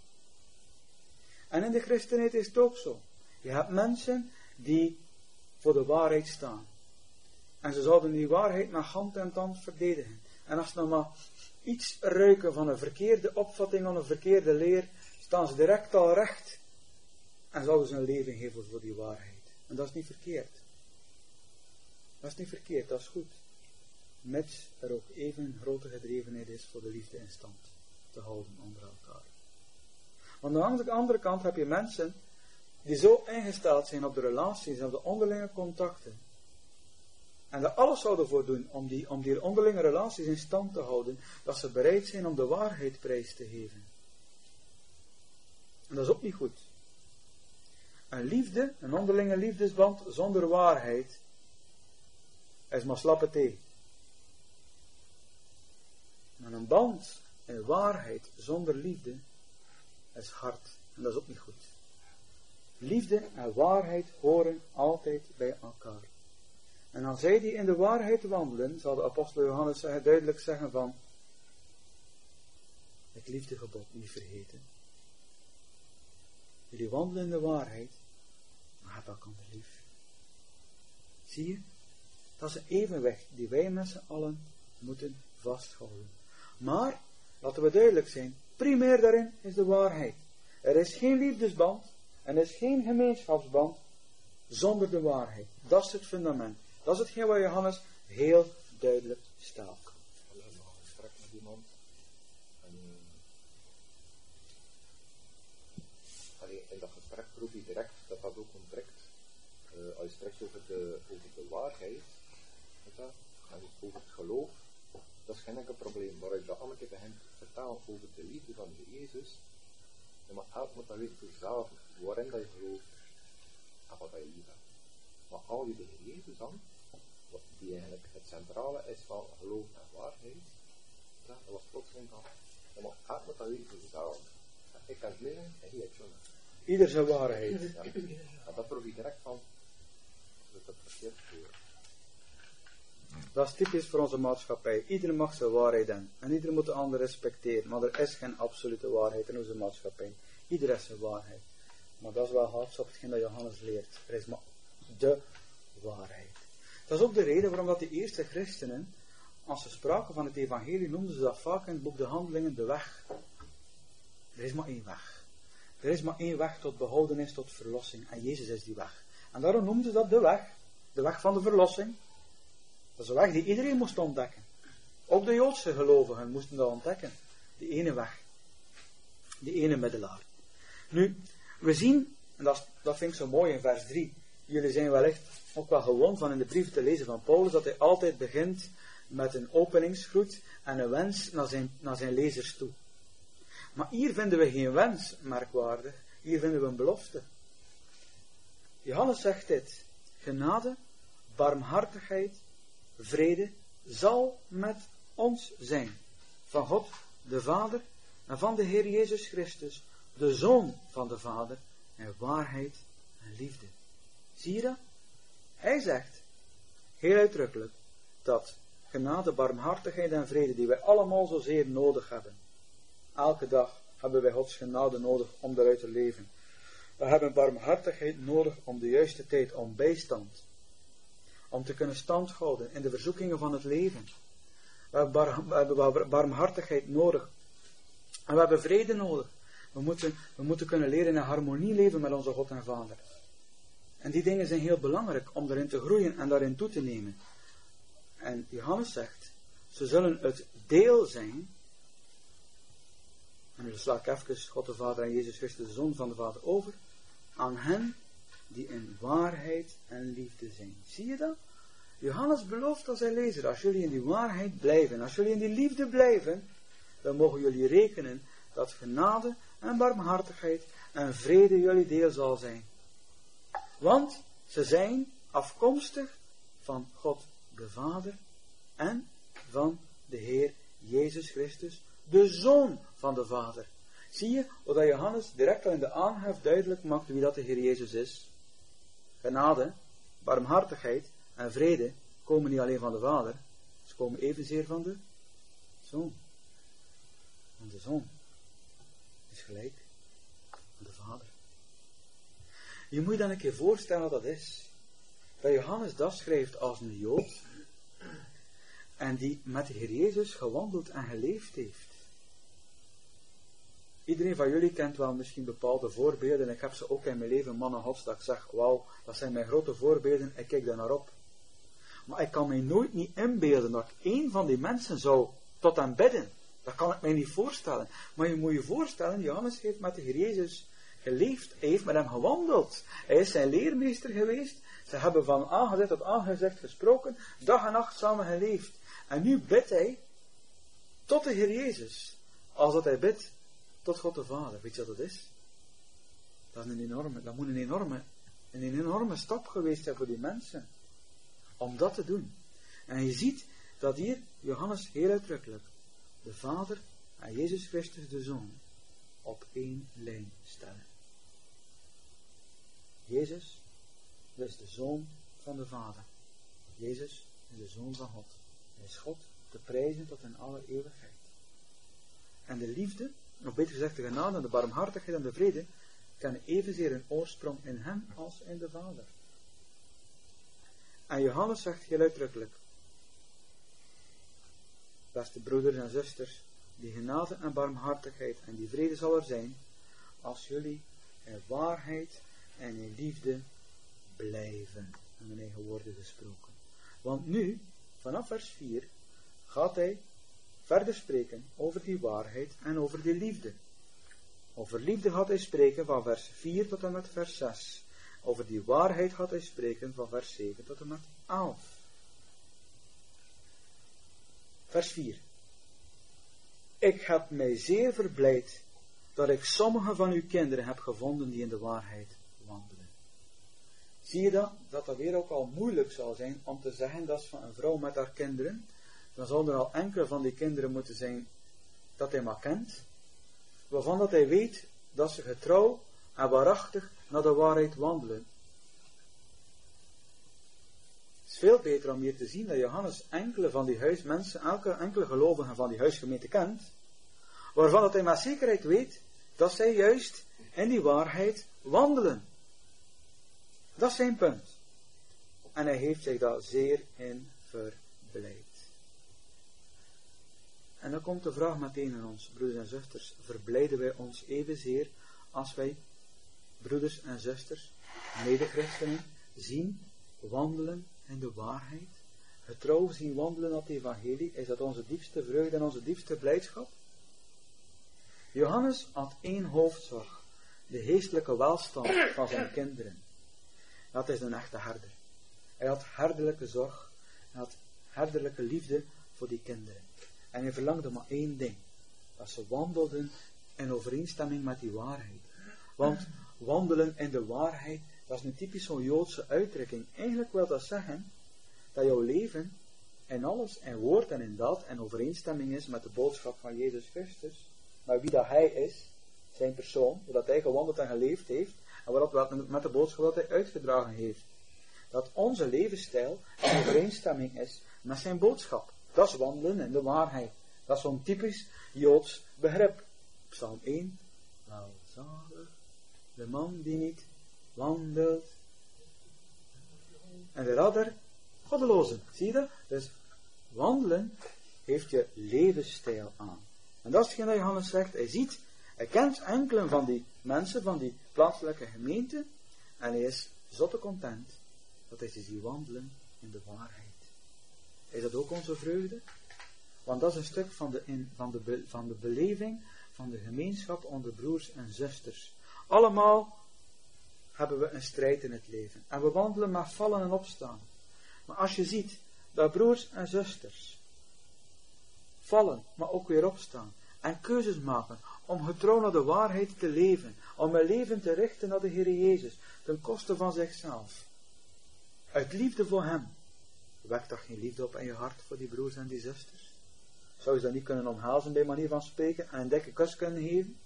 En in de christenheid is het ook zo. Je hebt mensen die voor de waarheid staan. En ze zouden die waarheid met hand en tand verdedigen. En als ze nog maar iets ruiken van een verkeerde opvatting of een verkeerde leer, staan ze direct al recht. En zouden ze een leven geven voor die waarheid. En dat is niet verkeerd. Dat is niet verkeerd, dat is goed. Mits er ook even een grote gedrevenheid is voor de liefde in stand te houden onder elkaar. Want aan de andere kant heb je mensen die zo ingesteld zijn op de relaties en op de onderlinge contacten. En er alles zouden voor doen om die onderlinge relaties in stand te houden, dat ze bereid zijn om de waarheid prijs te geven. En dat is ook niet goed. Een liefde, een onderlinge liefdesband zonder waarheid, is maar slappe thee. Maar een band in waarheid zonder liefde is hard. En dat is ook niet goed. Liefde en waarheid horen altijd bij elkaar. En als zij die in de waarheid wandelen, zal de apostel Johannes duidelijk zeggen van, het liefdegebod niet vergeten. Jullie wandelen in de waarheid, maar heb elkaar lief. Zie je? Dat is een evenwicht die wij met z'n allen moeten vasthouden. Maar, laten we duidelijk zijn, primair daarin is de waarheid. Er is geen liefdesband, en er is geen gemeenschapsband zonder de waarheid. Dat is het fundament. Dat is hetgeen wat Johannes heel duidelijk stelt. We hebben nog een gesprek met iemand. En in dat gesprek proef je direct dat dat ook ontbreekt. Als je spreekt over de waarheid, en over het geloof, dat is geen enkel probleem. Maar als je dat allemaal begint te vertalen over de liefde van de Jezus, dan moet dat weten voor jezelf, waarin dat je gelooft en wat dat je lief hebt. Maar al je de Heer Jezus dan, die eigenlijk het centrale is van geloof en waarheid, dat was plotseling van, dan moet dat weten voor jezelf. Ik kan het leren en hij heeft zo'n. Ieder zijn waarheid. Ja. En dat proef je direct van, dat het verkeerd gebeurt. Dat is typisch voor onze maatschappij. Iedereen mag zijn waarheid hebben. En iedereen moet de ander respecteren. Maar er is geen absolute waarheid in onze maatschappij. Iedereen heeft zijn waarheid. Maar dat is wel hard op hetgeen dat Johannes leert. Er is maar de waarheid. Dat is ook de reden waarom dat de eerste christenen, als ze spraken van het evangelie, noemden ze dat vaak in het boek de Handelingen de weg. Er is maar één weg. Er is maar één weg tot behoudenis, tot verlossing. En Jezus is die weg. En daarom noemden ze dat de weg. De weg van de verlossing. Dat is een weg die iedereen moest ontdekken. Ook de Joodse gelovigen moesten dat ontdekken. Die ene weg. Die ene middelaar. Nu, we zien, en dat vind ik zo mooi in vers 3. Jullie zijn wellicht ook wel gewoon van in de brieven te lezen van Paulus, dat hij altijd begint met een openingsgroet en een wens naar zijn lezers toe. Maar hier vinden we geen wens, merkwaardig. Hier vinden we een belofte. Johannes zegt dit. Genade, barmhartigheid, vrede zal met ons zijn. Van God, de Vader, en van de Heer Jezus Christus, de Zoon van de Vader, en waarheid en liefde. Zie je dat? Hij zegt, heel uitdrukkelijk, dat genade, barmhartigheid en vrede, die wij allemaal zozeer nodig hebben, elke dag, hebben wij Gods genade nodig om daaruit te leven. We hebben barmhartigheid nodig om de juiste tijd, om bijstand. Om te kunnen standhouden in de verzoekingen van het leven. We hebben barmhartigheid nodig. En we hebben vrede nodig. We moeten kunnen leren in harmonie leven met onze God en Vader. En die dingen zijn heel belangrijk om daarin te groeien en daarin toe te nemen. En Johannes zegt, ze zullen het deel zijn. En nu sla ik even God de Vader en Jezus Christus de Zoon van de Vader over. Aan hen die in waarheid en liefde zijn. Zie je dat? Johannes belooft als hij lezer, als jullie in die waarheid blijven, als jullie in die liefde blijven, dan mogen jullie rekenen dat genade en barmhartigheid en vrede jullie deel zal zijn. Want ze zijn afkomstig van God de Vader en van de Heer Jezus Christus, de Zoon van de Vader. Zie je hoe dat Johannes direct al in de aanhef duidelijk maakt wie dat de Heer Jezus is? Genade, barmhartigheid en vrede komen niet alleen van de Vader, ze komen evenzeer van de Zoon. Want de Zoon is gelijk aan de Vader. Je moet je dan een keer voorstellen wat dat is. Dat Johannes dat schrijft als een Jood en die met de Heer Jezus gewandeld en geleefd heeft. Iedereen van jullie kent wel misschien bepaalde voorbeelden. Ik heb ze ook in mijn leven, mannen Gods, dat ik zeg, wauw, dat zijn mijn grote voorbeelden, ik kijk daar naar op. Maar ik kan mij nooit niet inbeelden dat ik één van die mensen zou tot hem bidden. Dat kan ik mij niet voorstellen. Maar je moet je voorstellen, Johannes heeft met de Heer Jezus geleefd. Hij heeft met hem gewandeld. Hij is zijn leermeester geweest. Ze hebben van aangezicht tot aangezicht gesproken. Dag en nacht samen geleefd. En nu bidt hij tot de Heer Jezus. Als dat hij bidt tot God de Vader. Weet je wat dat is? Dat moet een enorme stap geweest zijn voor die mensen. Om dat te doen. En je ziet dat hier Johannes heel uitdrukkelijk de Vader en Jezus Christus de Zoon op één lijn stellen. Jezus is de Zoon van de Vader. Jezus is de Zoon van God. Hij is God te prijzen tot in alle eeuwigheid. En de liefde, of beter gezegd de genade en de barmhartigheid en de vrede, kennen evenzeer een oorsprong in hem als in de Vader. En Johannes zegt heel uitdrukkelijk, beste broeders en zusters, die genade en barmhartigheid en die vrede zal er zijn, als jullie in waarheid en in liefde blijven. In mijn eigen woorden gesproken. Want nu, vanaf vers 4, gaat hij verder spreken over die waarheid en over die liefde. Over liefde gaat hij spreken van vers 4 tot en met vers 6. Over die waarheid gaat hij spreken van vers 7 tot en met 11. Vers 4. Ik heb mij zeer verblijd dat ik sommige van uw kinderen heb gevonden die in de waarheid wandelen. Zie je dat? Dat weer ook al moeilijk zou zijn om te zeggen dat is van een vrouw met haar kinderen. Dan zouden er al enkele van die kinderen moeten zijn dat hij maar kent. Waarvan dat hij weet dat ze getrouw en waarachtig naar de waarheid wandelen. Het is veel beter om hier te zien dat Johannes enkele van die huismensen, enkele gelovigen van die huisgemeente kent, waarvan dat hij met zekerheid weet dat zij juist in die waarheid wandelen. Dat is zijn punt. En hij heeft zich daar zeer in verblijd. En dan komt de vraag meteen aan ons, broeders en zusters, verblijden wij ons evenzeer als wij, broeders en zusters, mede-christenen, zien wandelen in de waarheid, getrouw zien wandelen op het evangelie? Is dat onze diepste vreugde en onze diepste blijdschap? Johannes had één hoofdzorg, de geestelijke welstand van zijn kinderen. Dat is een echte herder. Hij had herderlijke zorg, hij had herderlijke liefde voor die kinderen. En hij verlangde maar één ding, dat ze wandelden in overeenstemming met die waarheid. Want wandelen in de waarheid, dat is een typisch zo'n Joodse uitdrukking. Eigenlijk wil dat zeggen dat jouw leven in alles, in woord en in daad, in overeenstemming is met de boodschap van Jezus Christus. Maar wie dat hij is, zijn persoon, hoe dat hij gewandeld en geleefd heeft, en wat met de boodschap dat hij uitgedragen heeft. Dat onze levensstijl in overeenstemming is met zijn boodschap. Dat is wandelen in de waarheid. Dat is zo'n typisch Joods begrip. Psalm 1. Welzalig de man die niet wandelt. En de radder, goddelozen. Zie je dat? Dus wandelen heeft je levensstijl aan. En dat is hetgeen dat Johannes zegt. Hij kent enkele van die mensen, van die plaatselijke gemeente. En hij is zotte content dat hij ze ziet wandelen in de waarheid. Is dat ook onze vreugde? Want dat is een stuk van de beleving van de gemeenschap onder broers en zusters. Allemaal hebben we een strijd in het leven. En we wandelen met vallen en opstaan. Maar als je ziet dat broers en zusters vallen, maar ook weer opstaan. En keuzes maken om getrouw naar de waarheid te leven. Om hun leven te richten naar de Heer Jezus. Ten koste van zichzelf. Uit liefde voor hem. Wekt dat geen liefde op in je hart voor die broers en die zusters? Zou je dat niet kunnen omhelzen bij manier van spreken en een dikke kus kunnen geven?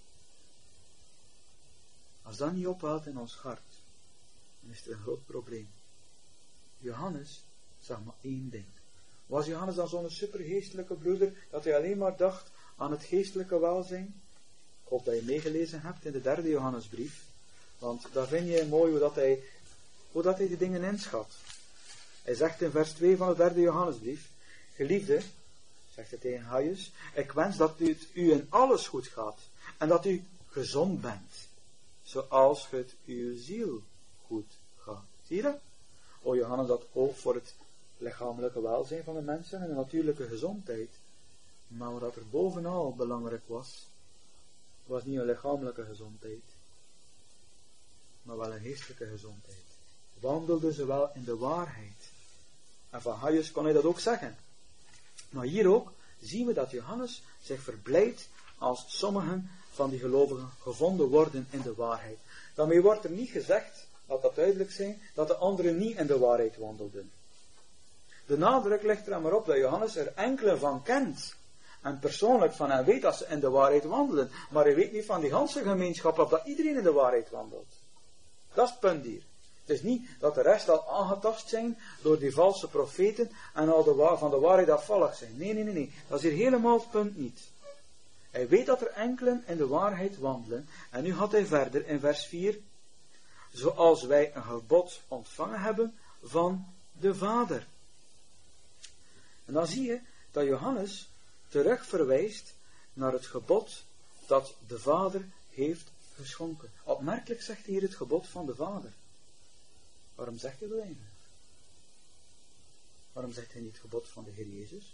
Als dat niet ophaalt in ons hart, dan is er een groot probleem. Johannes zag maar één ding. Was Johannes dan zo'n supergeestelijke broeder, dat hij alleen maar dacht aan het geestelijke welzijn? Ik hoop dat je meegelezen hebt in de 3e Johannesbrief, want daar vind je mooi hoe dat hij die dingen inschat. Hij zegt in vers 2 van de 3e Johannesbrief, geliefde, zegt hij tegen Gaius, ik wens dat het u in alles goed gaat en dat u gezond bent, zoals het uw ziel goed gaat. Zie je dat? O, Johannes had oog voor het lichamelijke welzijn van de mensen en de natuurlijke gezondheid. Maar wat er bovenal belangrijk was niet een lichamelijke gezondheid, maar wel een geestelijke gezondheid. Wandelde ze wel in de waarheid. En van Gaius kon hij dat ook zeggen. Maar hier ook zien we dat Johannes zich verblijdt als sommigen van die gelovigen gevonden worden in de waarheid. Daarmee wordt er niet gezegd, laat dat duidelijk zijn, dat de anderen niet in de waarheid wandelden. De nadruk ligt er maar op dat Johannes er enkele van kent. En persoonlijk van hen weet dat ze in de waarheid wandelen. Maar hij weet niet van die ganse gemeenschap of dat iedereen in de waarheid wandelt. Dat is het punt hier. Het is niet dat de rest al aangetast zijn door die valse profeten en al van de waarheid afvallig zijn. Nee. Dat is hier helemaal het punt niet. Hij weet dat er enkelen in de waarheid wandelen. En nu gaat hij verder in vers 4. Zoals wij een gebod ontvangen hebben van de Vader. En dan zie je dat Johannes terug verwijst naar het gebod dat de Vader heeft geschonken. Opmerkelijk zegt hij hier het gebod van de Vader. Waarom zegt hij dat eigenlijk? Waarom zegt hij niet het gebod van de Heer Jezus?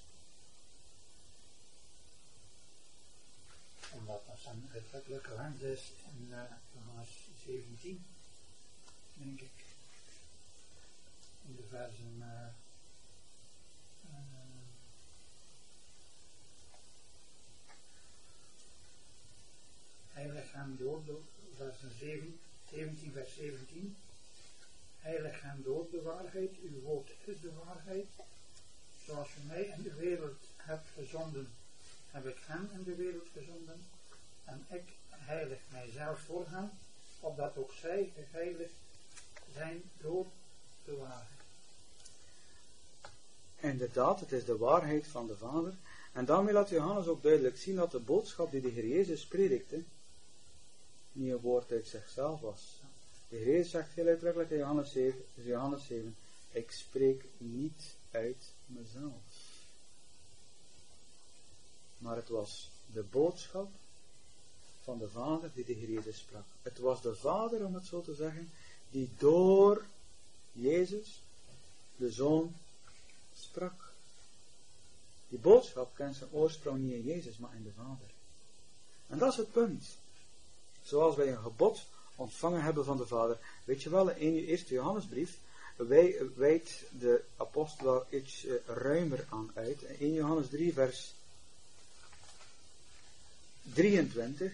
Omdat dat zijn uitdrukkelijke wens is in Johannes 17, denk ik. In de versen heilig hem door, versen 17 vers 17. Heilig hem door de waarheid, uw woord is de waarheid. Zoals u mij in de wereld hebt gezonden, heb ik hem in de wereld gezonden. En ik heilig mijzelf voor hem, opdat ook zij geheiligd zijn door de waarheid. Inderdaad, het is de waarheid van de Vader. En daarmee laat Johannes ook duidelijk zien dat de boodschap die de Heer Jezus predikte, niet een woord uit zichzelf was. De Heer Jezus zegt heel uitdrukkelijk in Johannes 7, ik spreek niet uit mezelf. Maar het was de boodschap van de Vader die de Heer Jezus sprak. Het was de Vader, om het zo te zeggen, die door Jezus, de Zoon, sprak. Die boodschap kent zijn oorsprong niet in Jezus, maar in de Vader. En dat is het punt. Zoals wij een gebod ontvangen hebben van de Vader. Weet je wel, in je eerste Johannesbrief wijdt de apostel daar iets ruimer aan uit. In Johannes 3 vers 23.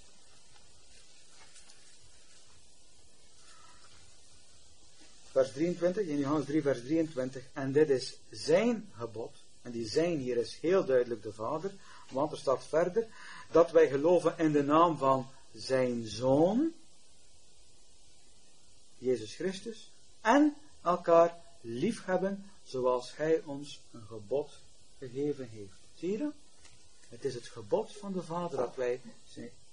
Vers 23, in Johannes 3 vers 23. En dit is zijn gebod. En die zijn hier is heel duidelijk de Vader. Want er staat verder dat wij geloven in de naam van zijn Zoon, Jezus Christus, en elkaar liefhebben zoals hij ons een gebod gegeven heeft. Zie je dat? Het is het gebod van de Vader dat wij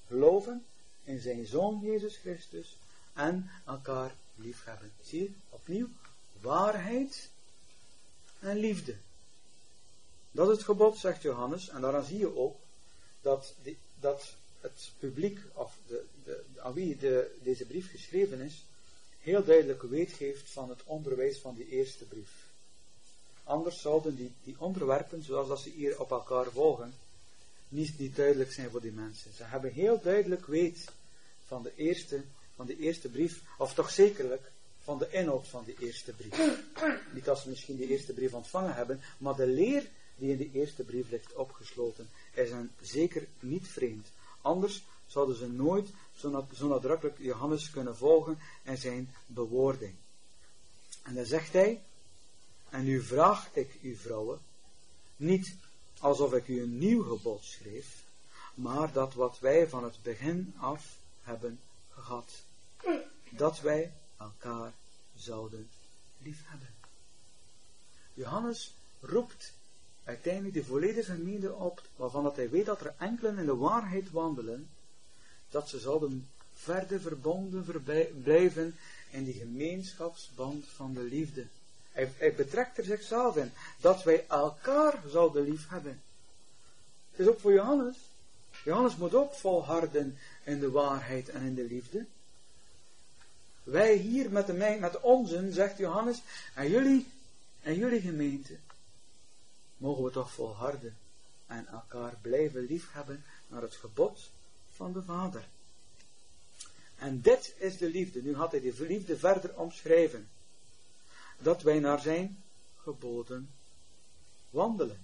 geloven in zijn Zoon Jezus Christus en elkaar liefhebben. Zie je, opnieuw, waarheid en liefde. Dat is het gebod, zegt Johannes, en daaraan zie je ook dat het publiek, of aan wie deze brief geschreven is, heel duidelijk weet geeft van het onderwijs van die eerste brief. Anders zouden die onderwerpen, zoals dat ze hier op elkaar volgen, niet duidelijk zijn voor die mensen. Ze hebben heel duidelijk weet van de eerste brief, of toch zekerlijk van de inhoud van de eerste brief. Niet dat ze misschien de eerste brief ontvangen hebben, maar de leer die in de eerste brief ligt opgesloten, is hen zeker niet vreemd. Anders zouden ze nooit zo nadrukkelijk Johannes kunnen volgen in zijn bewoording. En dan zegt hij, en nu vraag ik u vrouwen, niet alsof ik u een nieuw gebod schreef, maar dat wat wij van het begin af hebben gehad, dat wij elkaar zouden liefhebben. Johannes roept uiteindelijk de volledige gemeente op, waarvan dat hij weet dat er enkelen in de waarheid wandelen, dat ze zouden verder verbonden blijven in die gemeenschapsband van de liefde. Hij betrekt er zichzelf in, dat wij elkaar zouden lief hebben. Het is ook voor Johannes. Johannes moet ook volharden in de waarheid en in de liefde. Wij hier met onzen, zegt Johannes, en jullie gemeente, mogen we toch volharden en elkaar blijven liefhebben naar het gebod van de Vader. En dit is de liefde. Nu gaat hij de liefde verder omschrijven. Dat wij naar zijn geboden wandelen.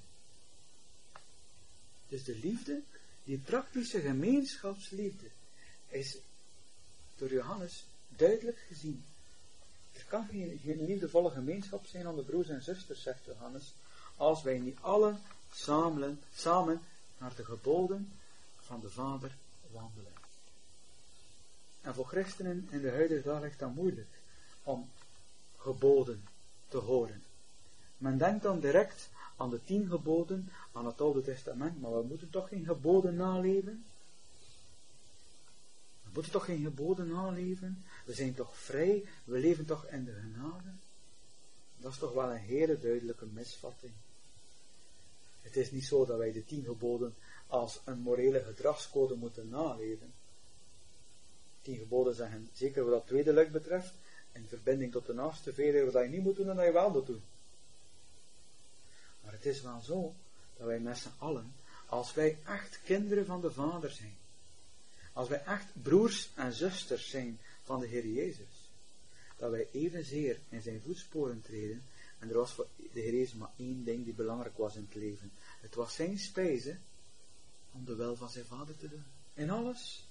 Dus de liefde, die praktische gemeenschapsliefde, is door Johannes duidelijk gezien. Er kan geen liefdevolle gemeenschap zijn onder broers en zusters, zegt Johannes, als wij niet allen samen naar de geboden van de Vader wandelen. En voor christenen in de huidige dag ligt dat moeilijk om geboden te horen. Men denkt dan direct aan de 10 geboden, aan het Oude Testament, maar we moeten toch geen geboden naleven? We moeten toch geen geboden naleven? We zijn toch vrij? We leven toch in de genade? Dat is toch wel een hele duidelijke misvatting. Het is niet zo dat wij de 10 geboden als een morele gedragscode moeten naleven. 10 geboden zeggen, zeker wat dat tweede luik betreft, in verbinding tot de naaste, veel wat je niet moet doen en dat je wel moet doen. Maar het is wel zo, dat wij met z'n allen, als wij echt kinderen van de Vader zijn, als wij echt broers en zusters zijn van de Heer Jezus, dat wij evenzeer in zijn voetsporen treden, en er was voor de Heer Jezus maar één ding die belangrijk was in het leven. Het was zijn spijze om de wil van zijn Vader te doen. In alles.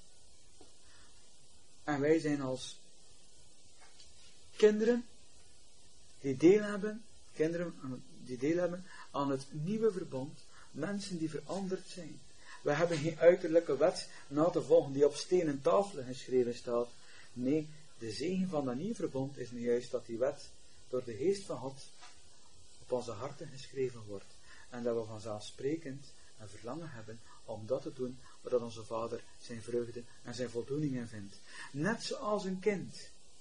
En wij zijn als kinderen die deel hebben aan het nieuwe verbond, mensen die veranderd zijn. We hebben geen uiterlijke wet na te volgen die op stenen tafelen geschreven staat. Nee, de zegen van dat nieuwe verbond is nu juist dat die wet door de geest van God op onze harten geschreven wordt. En dat we vanzelfsprekend een verlangen hebben om dat te doen, waar onze Vader zijn vreugde en zijn voldoening in vindt. Net zoals een kind.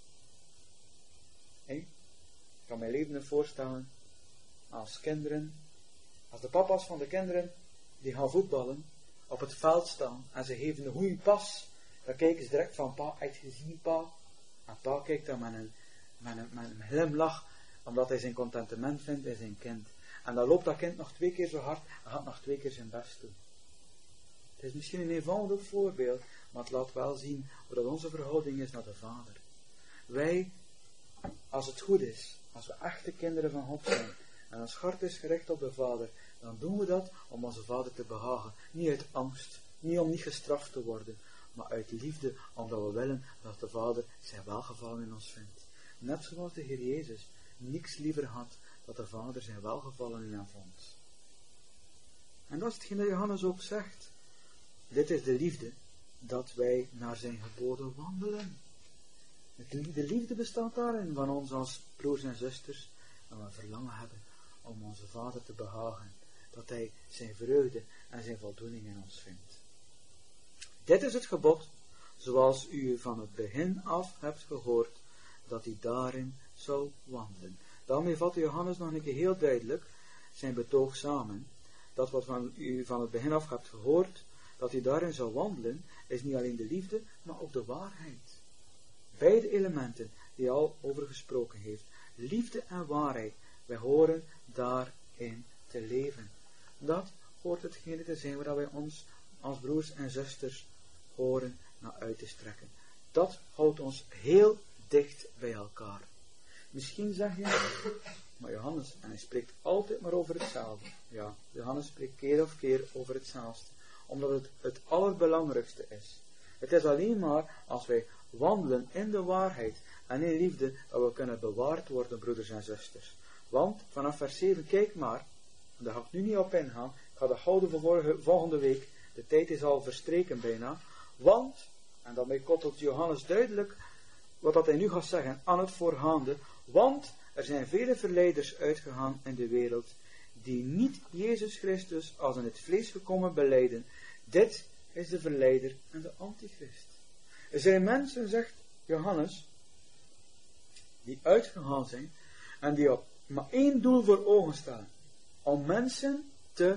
Ik kan mijn leven voorstellen als kinderen, als de papa's van de kinderen die gaan voetballen, op het veld staan en ze geven een goede pas, dan kijken ze direct van, pa, heb je gezien, pa? En pa kijkt dan met een glimlach, omdat hij zijn contentement vindt in zijn kind. En dan loopt dat kind nog 2 keer zo hard en gaat nog 2 keer zijn best doen. Het is misschien een eenvoudig voorbeeld, maar het laat wel zien hoe dat onze verhouding is naar de Vader. Wij, als het goed is, als we echte kinderen van God zijn, en ons hart is gericht op de Vader, dan doen we dat om onze Vader te behagen. Niet uit angst, niet om niet gestraft te worden, maar uit liefde, omdat we willen dat de Vader zijn welgevallen in ons vindt. Net zoals de Heer Jezus niks liever had dat de Vader zijn welgevallen in hem vond. En dat is hetgeen dat Johannes ook zegt. Dit is de liefde, dat wij naar zijn geboden wandelen. De liefde bestaat daarin van ons als broers en zusters, en we verlangen hebben om onze Vader te behagen, dat hij zijn vreugde en zijn voldoening in ons vindt. Dit is het gebod, zoals u van het begin af hebt gehoord, dat u daarin zou wandelen. Daarmee vatte Johannes nog een keer heel duidelijk zijn betoog samen. Dat wat u van het begin af hebt gehoord, dat u daarin zou wandelen, is niet alleen de liefde, maar ook de waarheid. Beide elementen die hij al over gesproken heeft. Liefde en waarheid. Wij horen daarin te leven. Dat hoort hetgene te zijn waar wij ons als broers en zusters horen naar uit te strekken. Dat houdt ons heel dicht bij elkaar. Misschien zeg je, maar Johannes, en hij spreekt altijd maar over hetzelfde. Ja, Johannes spreekt keer op keer over hetzelfde. Omdat het het allerbelangrijkste is. Het is alleen maar als wij wandelen in de waarheid en in liefde, dat we kunnen bewaard worden, broeders en zusters. Want, vanaf vers 7, kijk maar, daar ga ik nu niet op ingaan, ik ga dat houden voor volgende week, de tijd is al verstreken bijna, want, en daarmee koppelt Johannes duidelijk, wat dat hij nu gaat zeggen, aan het voorgaande, want er zijn vele verleiders uitgegaan in de wereld, die niet Jezus Christus als in het vlees gekomen belijden. Dit is de verleider en de antichrist. Er zijn mensen, zegt Johannes, die uitgegaan zijn en die op maar één doel voor ogen stellen. Om mensen te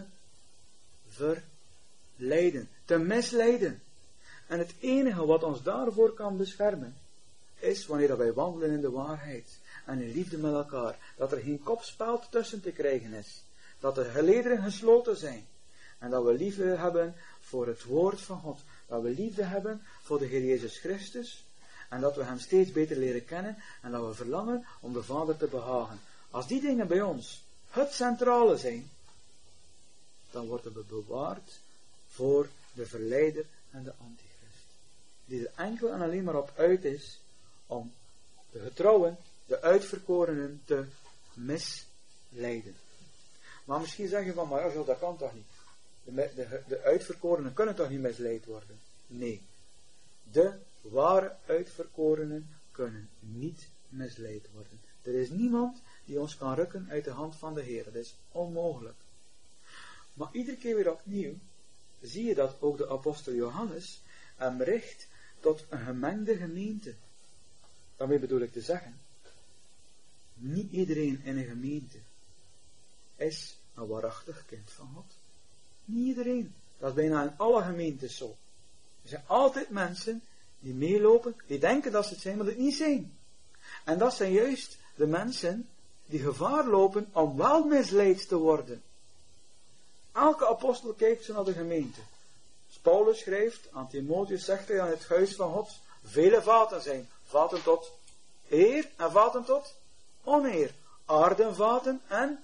verleiden, te misleiden. En het enige wat ons daarvoor kan beschermen, is wanneer wij wandelen in de waarheid en in liefde met elkaar. Dat er geen kopspeld tussen te krijgen is. Dat de gelederen gesloten zijn. En dat we liefde hebben voor het woord van God. Dat we liefde hebben voor de Heer Jezus Christus. En dat we hem steeds beter leren kennen. En dat we verlangen om de Vader te behagen. Als die dingen bij ons het centrale zijn, dan worden we bewaard voor de verleider en de antichrist. Die er enkel en alleen maar op uit is om de getrouwen, de uitverkorenen te misleiden. Maar misschien zeg je van, maar dat kan toch niet? De uitverkorenen kunnen toch niet misleid worden? Nee. De ware uitverkorenen kunnen niet misleid worden. Er is niemand die ons kan rukken uit de hand van de Heer. Dat is onmogelijk. Maar iedere keer weer opnieuw zie je dat ook de apostel Johannes hem richt tot een gemengde gemeente. Daarmee bedoel ik te zeggen, niet iedereen in een gemeente is een waarachtig kind van God. Niet iedereen. Dat is bijna in alle gemeentes zo. Er zijn altijd mensen die meelopen, die denken dat ze het zijn, maar het niet zijn. En dat zijn juist de mensen die gevaar lopen om wel misleid te worden. Elke apostel kijkt zo naar de gemeente. Als Paulus schrijft, aan Timotheus zegt hij aan het huis van God, vele vaten zijn. Vaten tot eer en vaten tot oneer. Aardenvaten en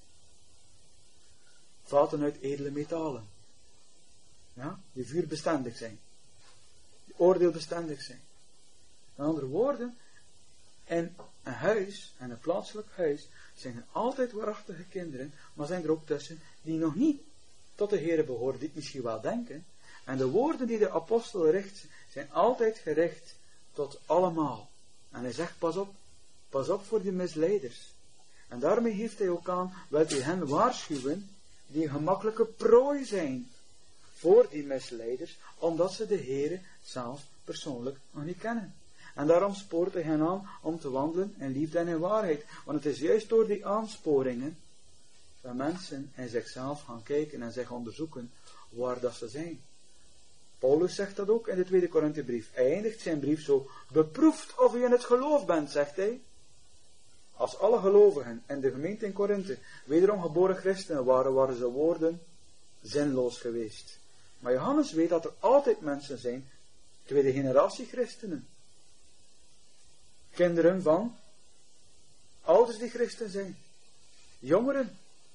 vaten uit edele metalen. Ja, die vuurbestendig zijn. Die oordeelbestendig zijn. Met andere woorden, in een huis, en een plaatselijk huis, zijn er altijd waarachtige kinderen, maar zijn er ook tussen die nog niet tot de Heere behoren, die het misschien wel denken. En de woorden die de apostel richt, zijn altijd gericht tot allemaal. En hij zegt, pas op voor die misleiders. En daarmee geeft hij ook aan, wilt u hen waarschuwen, die een gemakkelijke prooi zijn voor die misleiders, omdat ze de Heere zelf persoonlijk nog niet kennen. En daarom spoort hij hen aan om te wandelen in liefde en in waarheid. Want het is juist door die aansporingen dat mensen in zichzelf gaan kijken en zich onderzoeken waar dat ze zijn. Paulus zegt dat ook in de 2 Korinthebrief. Hij eindigt zijn brief zo, beproeft of u in het geloof bent, zegt hij. Als alle gelovigen in de gemeente in Korinthe wederom geboren christenen waren zijn woorden zinloos geweest. Maar Johannes weet dat er altijd mensen zijn, tweede generatie christenen. Kinderen van ouders die christen zijn. Jongeren.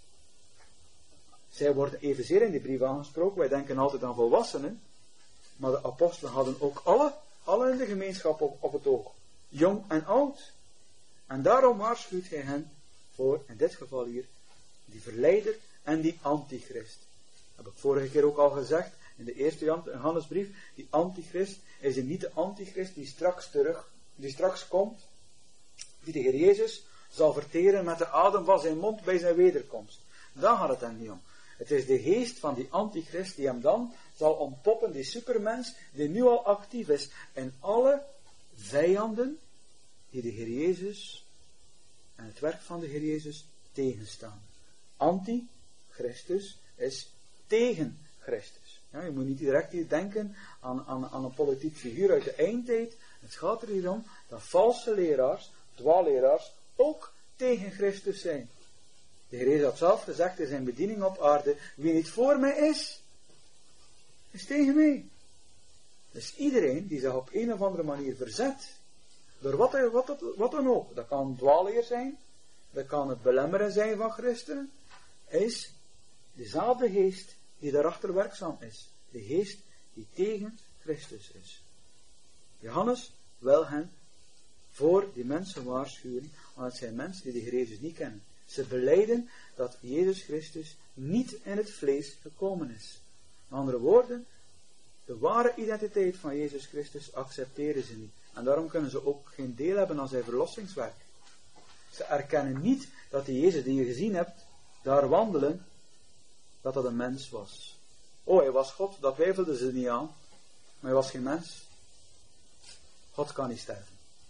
Zij worden evenzeer in die brief aangesproken. Wij denken altijd aan volwassenen. Maar de apostelen hadden ook alle in de gemeenschap op het oog. Jong en oud. En daarom waarschuwt hij hen voor, in dit geval hier, die verleider en die antichrist. Dat heb ik vorige keer ook al gezegd, in de eerste Johannesbrief, die antichrist is niet de antichrist die straks komt, die de Heer Jezus zal verteren met de adem van zijn mond bij zijn wederkomst. Daar gaat het dan niet om. Het is de geest van die antichrist die hem dan zal ontpoppen, die supermens, die nu al actief is in alle vijanden die de Heer Jezus en het werk van de Heer Jezus tegenstaan. Antichristus is tegen Christus. Ja, je moet niet direct hier denken aan een politiek figuur uit de eindtijd. Het gaat er hier om dat valse leraars, dwaalleraars, ook tegen Christus zijn. De Heer Jezus had zelf gezegd in zijn bediening op aarde, wie niet voor mij is tegen mij. Dus iedereen die zich op een of andere manier verzet, door wat dan ook, dat kan dwaalleer zijn, dat kan het belemmeren zijn van christenen, is dezelfde geest die daarachter werkzaam is. De geest die tegen Christus is. Johannes wil hen voor die mensen waarschuwen, want het zijn mensen die de Heer Jezus niet kennen. Ze belijden dat Jezus Christus niet in het vlees gekomen is. Met andere woorden, de ware identiteit van Jezus Christus accepteren ze niet. En daarom kunnen ze ook geen deel hebben aan zijn verlossingswerk. Ze erkennen niet dat die Jezus die je gezien hebt, daar wandelen, dat dat een mens was. Oh, hij was God, dat twijfelden ze niet aan. Maar hij was geen mens. God kan niet sterven.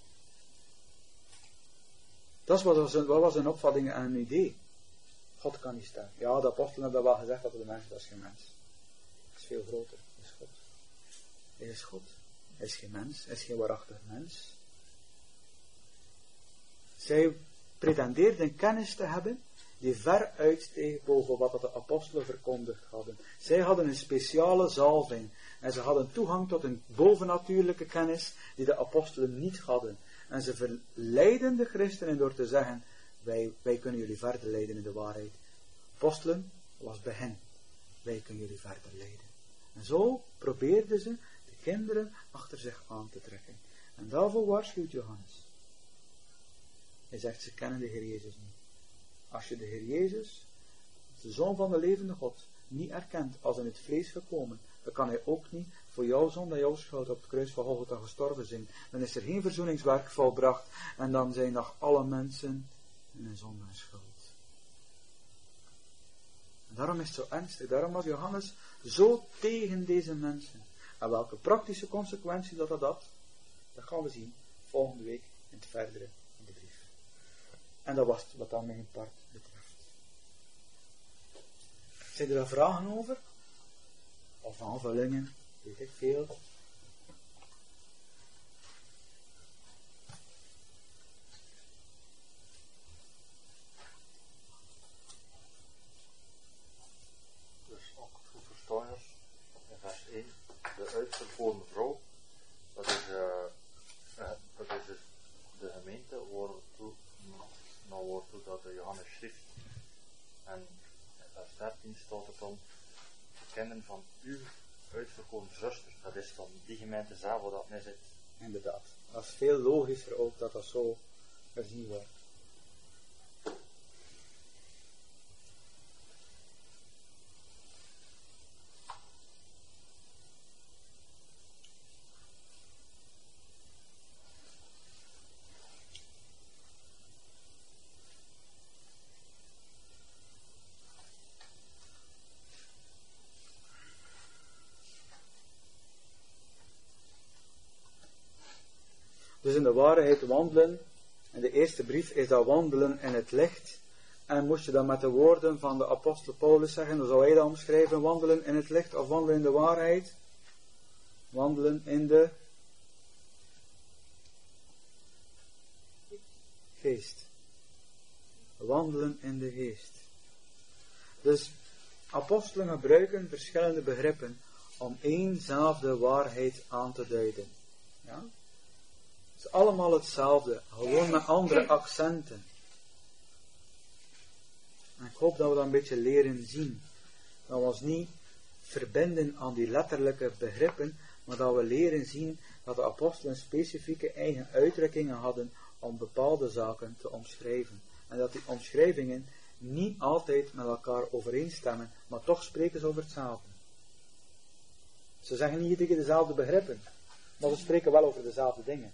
Dat was een opvatting en een idee. God kan niet sterven. Ja, de apostelen hebben dat wel gezegd, dat het een mens is, dat is geen mens. Dat is veel groter. Dat is God. Hij is God. Hij is geen mens. Hij is geen waarachtig mens. Zij pretendeerden kennis te hebben die ver uitsteeg boven wat de apostelen verkondigd hadden. Zij hadden een speciale zalving en ze hadden toegang tot een bovennatuurlijke kennis die de apostelen niet hadden. En ze verleiden de christenen door te zeggen, wij kunnen jullie verder leiden in de waarheid. Apostelen was bij hen. Wij kunnen jullie verder leiden. En zo probeerden ze de kinderen achter zich aan te trekken. En daarvoor waarschuwt Johannes. Hij zegt, ze kennen de Heer Jezus niet. Als je de Heer Jezus, de Zoon van de levende God, niet erkent als in het vlees gekomen, dan kan hij ook niet voor jouw zonde en jouw schuld op het kruis van Golgotha gestorven zijn. Dan is er geen verzoeningswerk volbracht en dan zijn nog alle mensen in hun zonde en schuld. En daarom is het zo ernstig. Daarom was Johannes zo tegen deze mensen. En welke praktische consequentie dat had, dat gaan we zien volgende week in het verdere in de brief. En dat was het wat dan mijn part betreft. Zijn er daar vragen over? Of aanvullingen? Weet ik veel. Dus ook voor verstanders, in vers 1, de uitverkoren vrouw, dat is dus de gemeente waartoe dat de Johannes schrift. En in vers 13 staat het dan, de kinderen van uw uitverkoren zuster, dat is dan die gemeente zelf waar dat mee zit. Inderdaad. Dat is veel logischer ook dat dat zo gezien wordt. Dus in de waarheid wandelen, in de eerste brief is dat wandelen in het licht. En moest je dan met de woorden van de apostel Paulus zeggen, dan zou hij dat omschrijven, wandelen in het licht of wandelen in de waarheid? Wandelen in de geest. Wandelen in de geest. Dus apostelen gebruiken verschillende begrippen om éénzelfde waarheid aan te duiden. Ja? Het is allemaal hetzelfde, gewoon met andere accenten. En ik hoop dat we dat een beetje leren zien. Dat we ons niet verbinden aan die letterlijke begrippen, maar dat we leren zien dat de apostelen specifieke eigen uitdrukkingen hadden om bepaalde zaken te omschrijven. En dat die omschrijvingen niet altijd met elkaar overeenstemmen, maar toch spreken ze over hetzelfde. Ze zeggen niet tegen dezelfde begrippen, maar ze spreken wel over dezelfde dingen.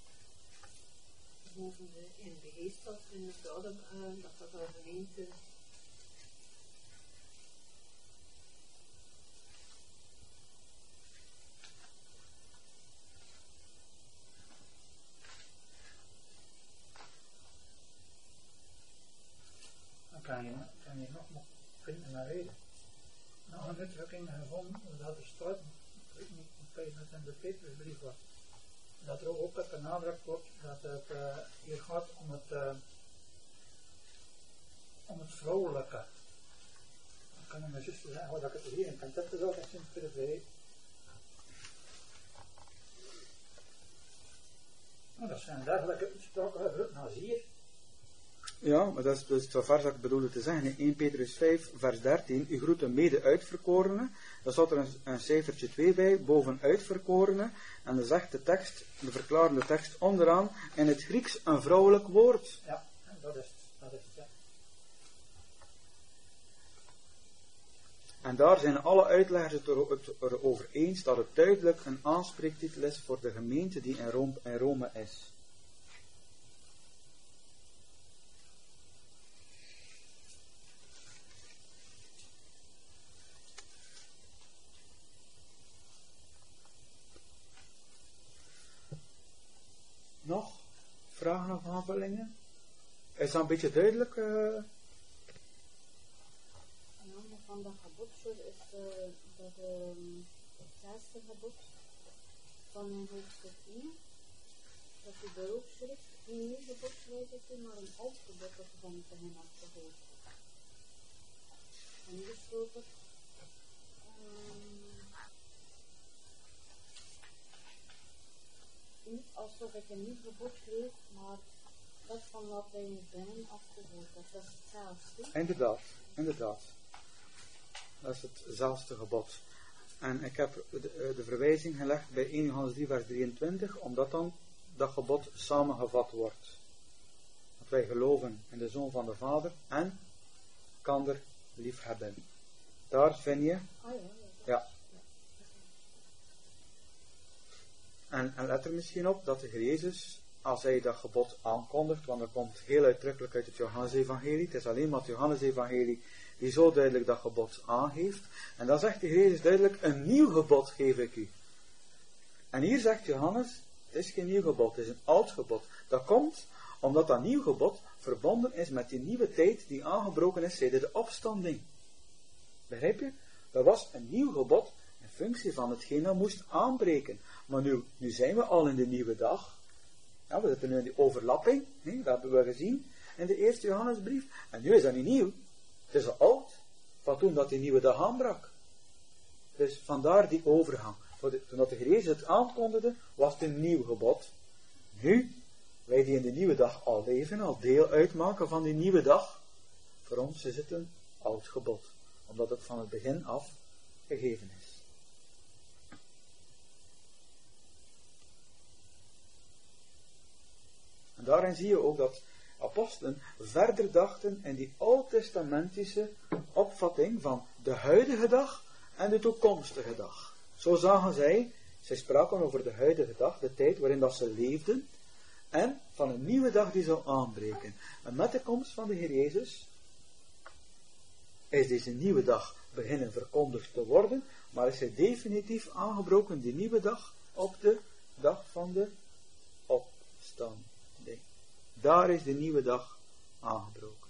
In de geest dat inderdaad dat een gemeente kan je nog vinden naar reden. Nog een uitdrukking gevonden dat er staat, ik weet niet of het in de Petrusbrief was, dat er ook benadrukt wordt dat het hier gaat om het vrouwelijke. Dan kan ik mijn zuster zeggen dat ik het hier in kan zetten, zoals ik sinds voor de vrijheid. Nou, dat zijn dergelijke uitspraken naar hier. Ja, maar dat is dus het vers dat ik bedoelde te zeggen. In 1 Petrus 5, vers 13. U groet een mede-uitverkorene. Daar staat er een cijfertje 2 bij, boven uitverkorene. En dan zegt de tekst, de verklarende tekst onderaan, in het Grieks een vrouwelijk woord. Ja, dat is het. Ja. En daar zijn alle uitleggers het erover eens dat het duidelijk een aanspreektitel is voor de gemeente die in Rome is. Nog? Vragen of aanvullingen? Is dat een beetje duidelijk? Een ander van dat gebod is dat het zesde gebod van hoofdstuk 1, dat u beroepsschrift geen nieuw gebod schrijft, maar een oud gebod dat van het begin afgehoord wordt. En hier staat er niet alsof ik een nieuw gebod schreef, maar dat van wat wij in het begin afgehoord hebben. Dat is hetzelfde. Inderdaad. Dat is hetzelfde gebod. En ik heb de verwijzing gelegd bij 1 Johannes 3 vers 23, omdat dan dat gebod samengevat wordt. Dat wij geloven in de Zoon van de Vader en elkander lief hebben. Daar vind je. Ja. En let er misschien op dat de Heer Jezus, als hij dat gebod aankondigt, want dat komt heel uitdrukkelijk uit het Johannes-evangelie, het is alleen maar het Johannes-evangelie die zo duidelijk dat gebod aangeeft, en dan zegt de Heer Jezus duidelijk, een nieuw gebod geef ik u. En hier zegt Johannes, het is geen nieuw gebod, het is een oud gebod. Dat komt omdat dat nieuw gebod verbonden is met die nieuwe tijd die aangebroken is sedert de opstanding. Begrijp je? Dat was een nieuw gebod in functie van hetgeen dat moest aanbreken. Maar nu zijn we al in de nieuwe dag. Ja, we zitten nu in die overlapping. Dat hebben we gezien in de eerste Johannesbrief. En nu is dat niet nieuw. Het is al oud. Van toen dat die nieuwe dag aanbrak. Dus vandaar die overgang. Toen dat de Heer Jezus het aankondigde, was het een nieuw gebod. Nu, wij die in de nieuwe dag al leven, al deel uitmaken van die nieuwe dag. Voor ons is het een oud gebod. Omdat het van het begin af gegeven is. En daarin zie je ook dat apostelen verder dachten in die oud-testamentische opvatting van de huidige dag en de toekomstige dag. Zo zagen zij spraken over de huidige dag, de tijd waarin dat ze leefden, en van een nieuwe dag die zou aanbreken. En met de komst van de Heer Jezus is deze nieuwe dag beginnen verkondigd te worden, maar is hij definitief aangebroken, die nieuwe dag, op de dag van de opstanding. Daar is de nieuwe dag aangebroken.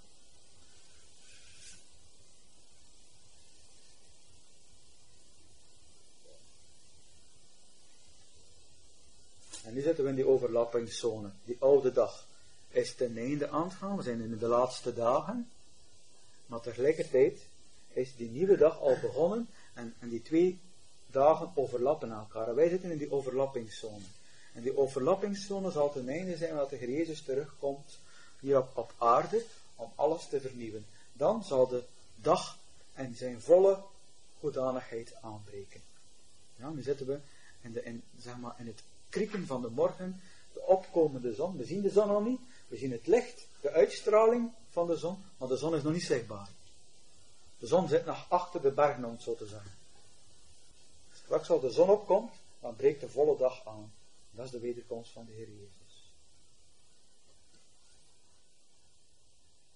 En nu zitten we in die overlappingszone. Die oude dag is ten einde aan het gaan. We zijn in de laatste dagen. Maar tegelijkertijd is die nieuwe dag al begonnen. En die twee dagen overlappen elkaar. En wij zitten in die overlappingszone. En die overlappingszone zal ten einde zijn dat de Heer Jezus terugkomt hier op aarde om alles te vernieuwen. Dan zal de dag en zijn volle hoedanigheid aanbreken. Ja, nu zitten we in het krieken van de morgen, de opkomende zon. We zien de zon al niet, we zien het licht, de uitstraling van de zon, maar de zon is nog niet zichtbaar. De zon zit nog achter de bergen, om het zo te zeggen. Straks als de zon opkomt, dan breekt de volle dag aan. Dat is de wederkomst van de Heer Jezus.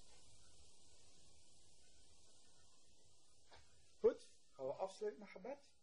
Goed, gaan we afsluiten met gebed.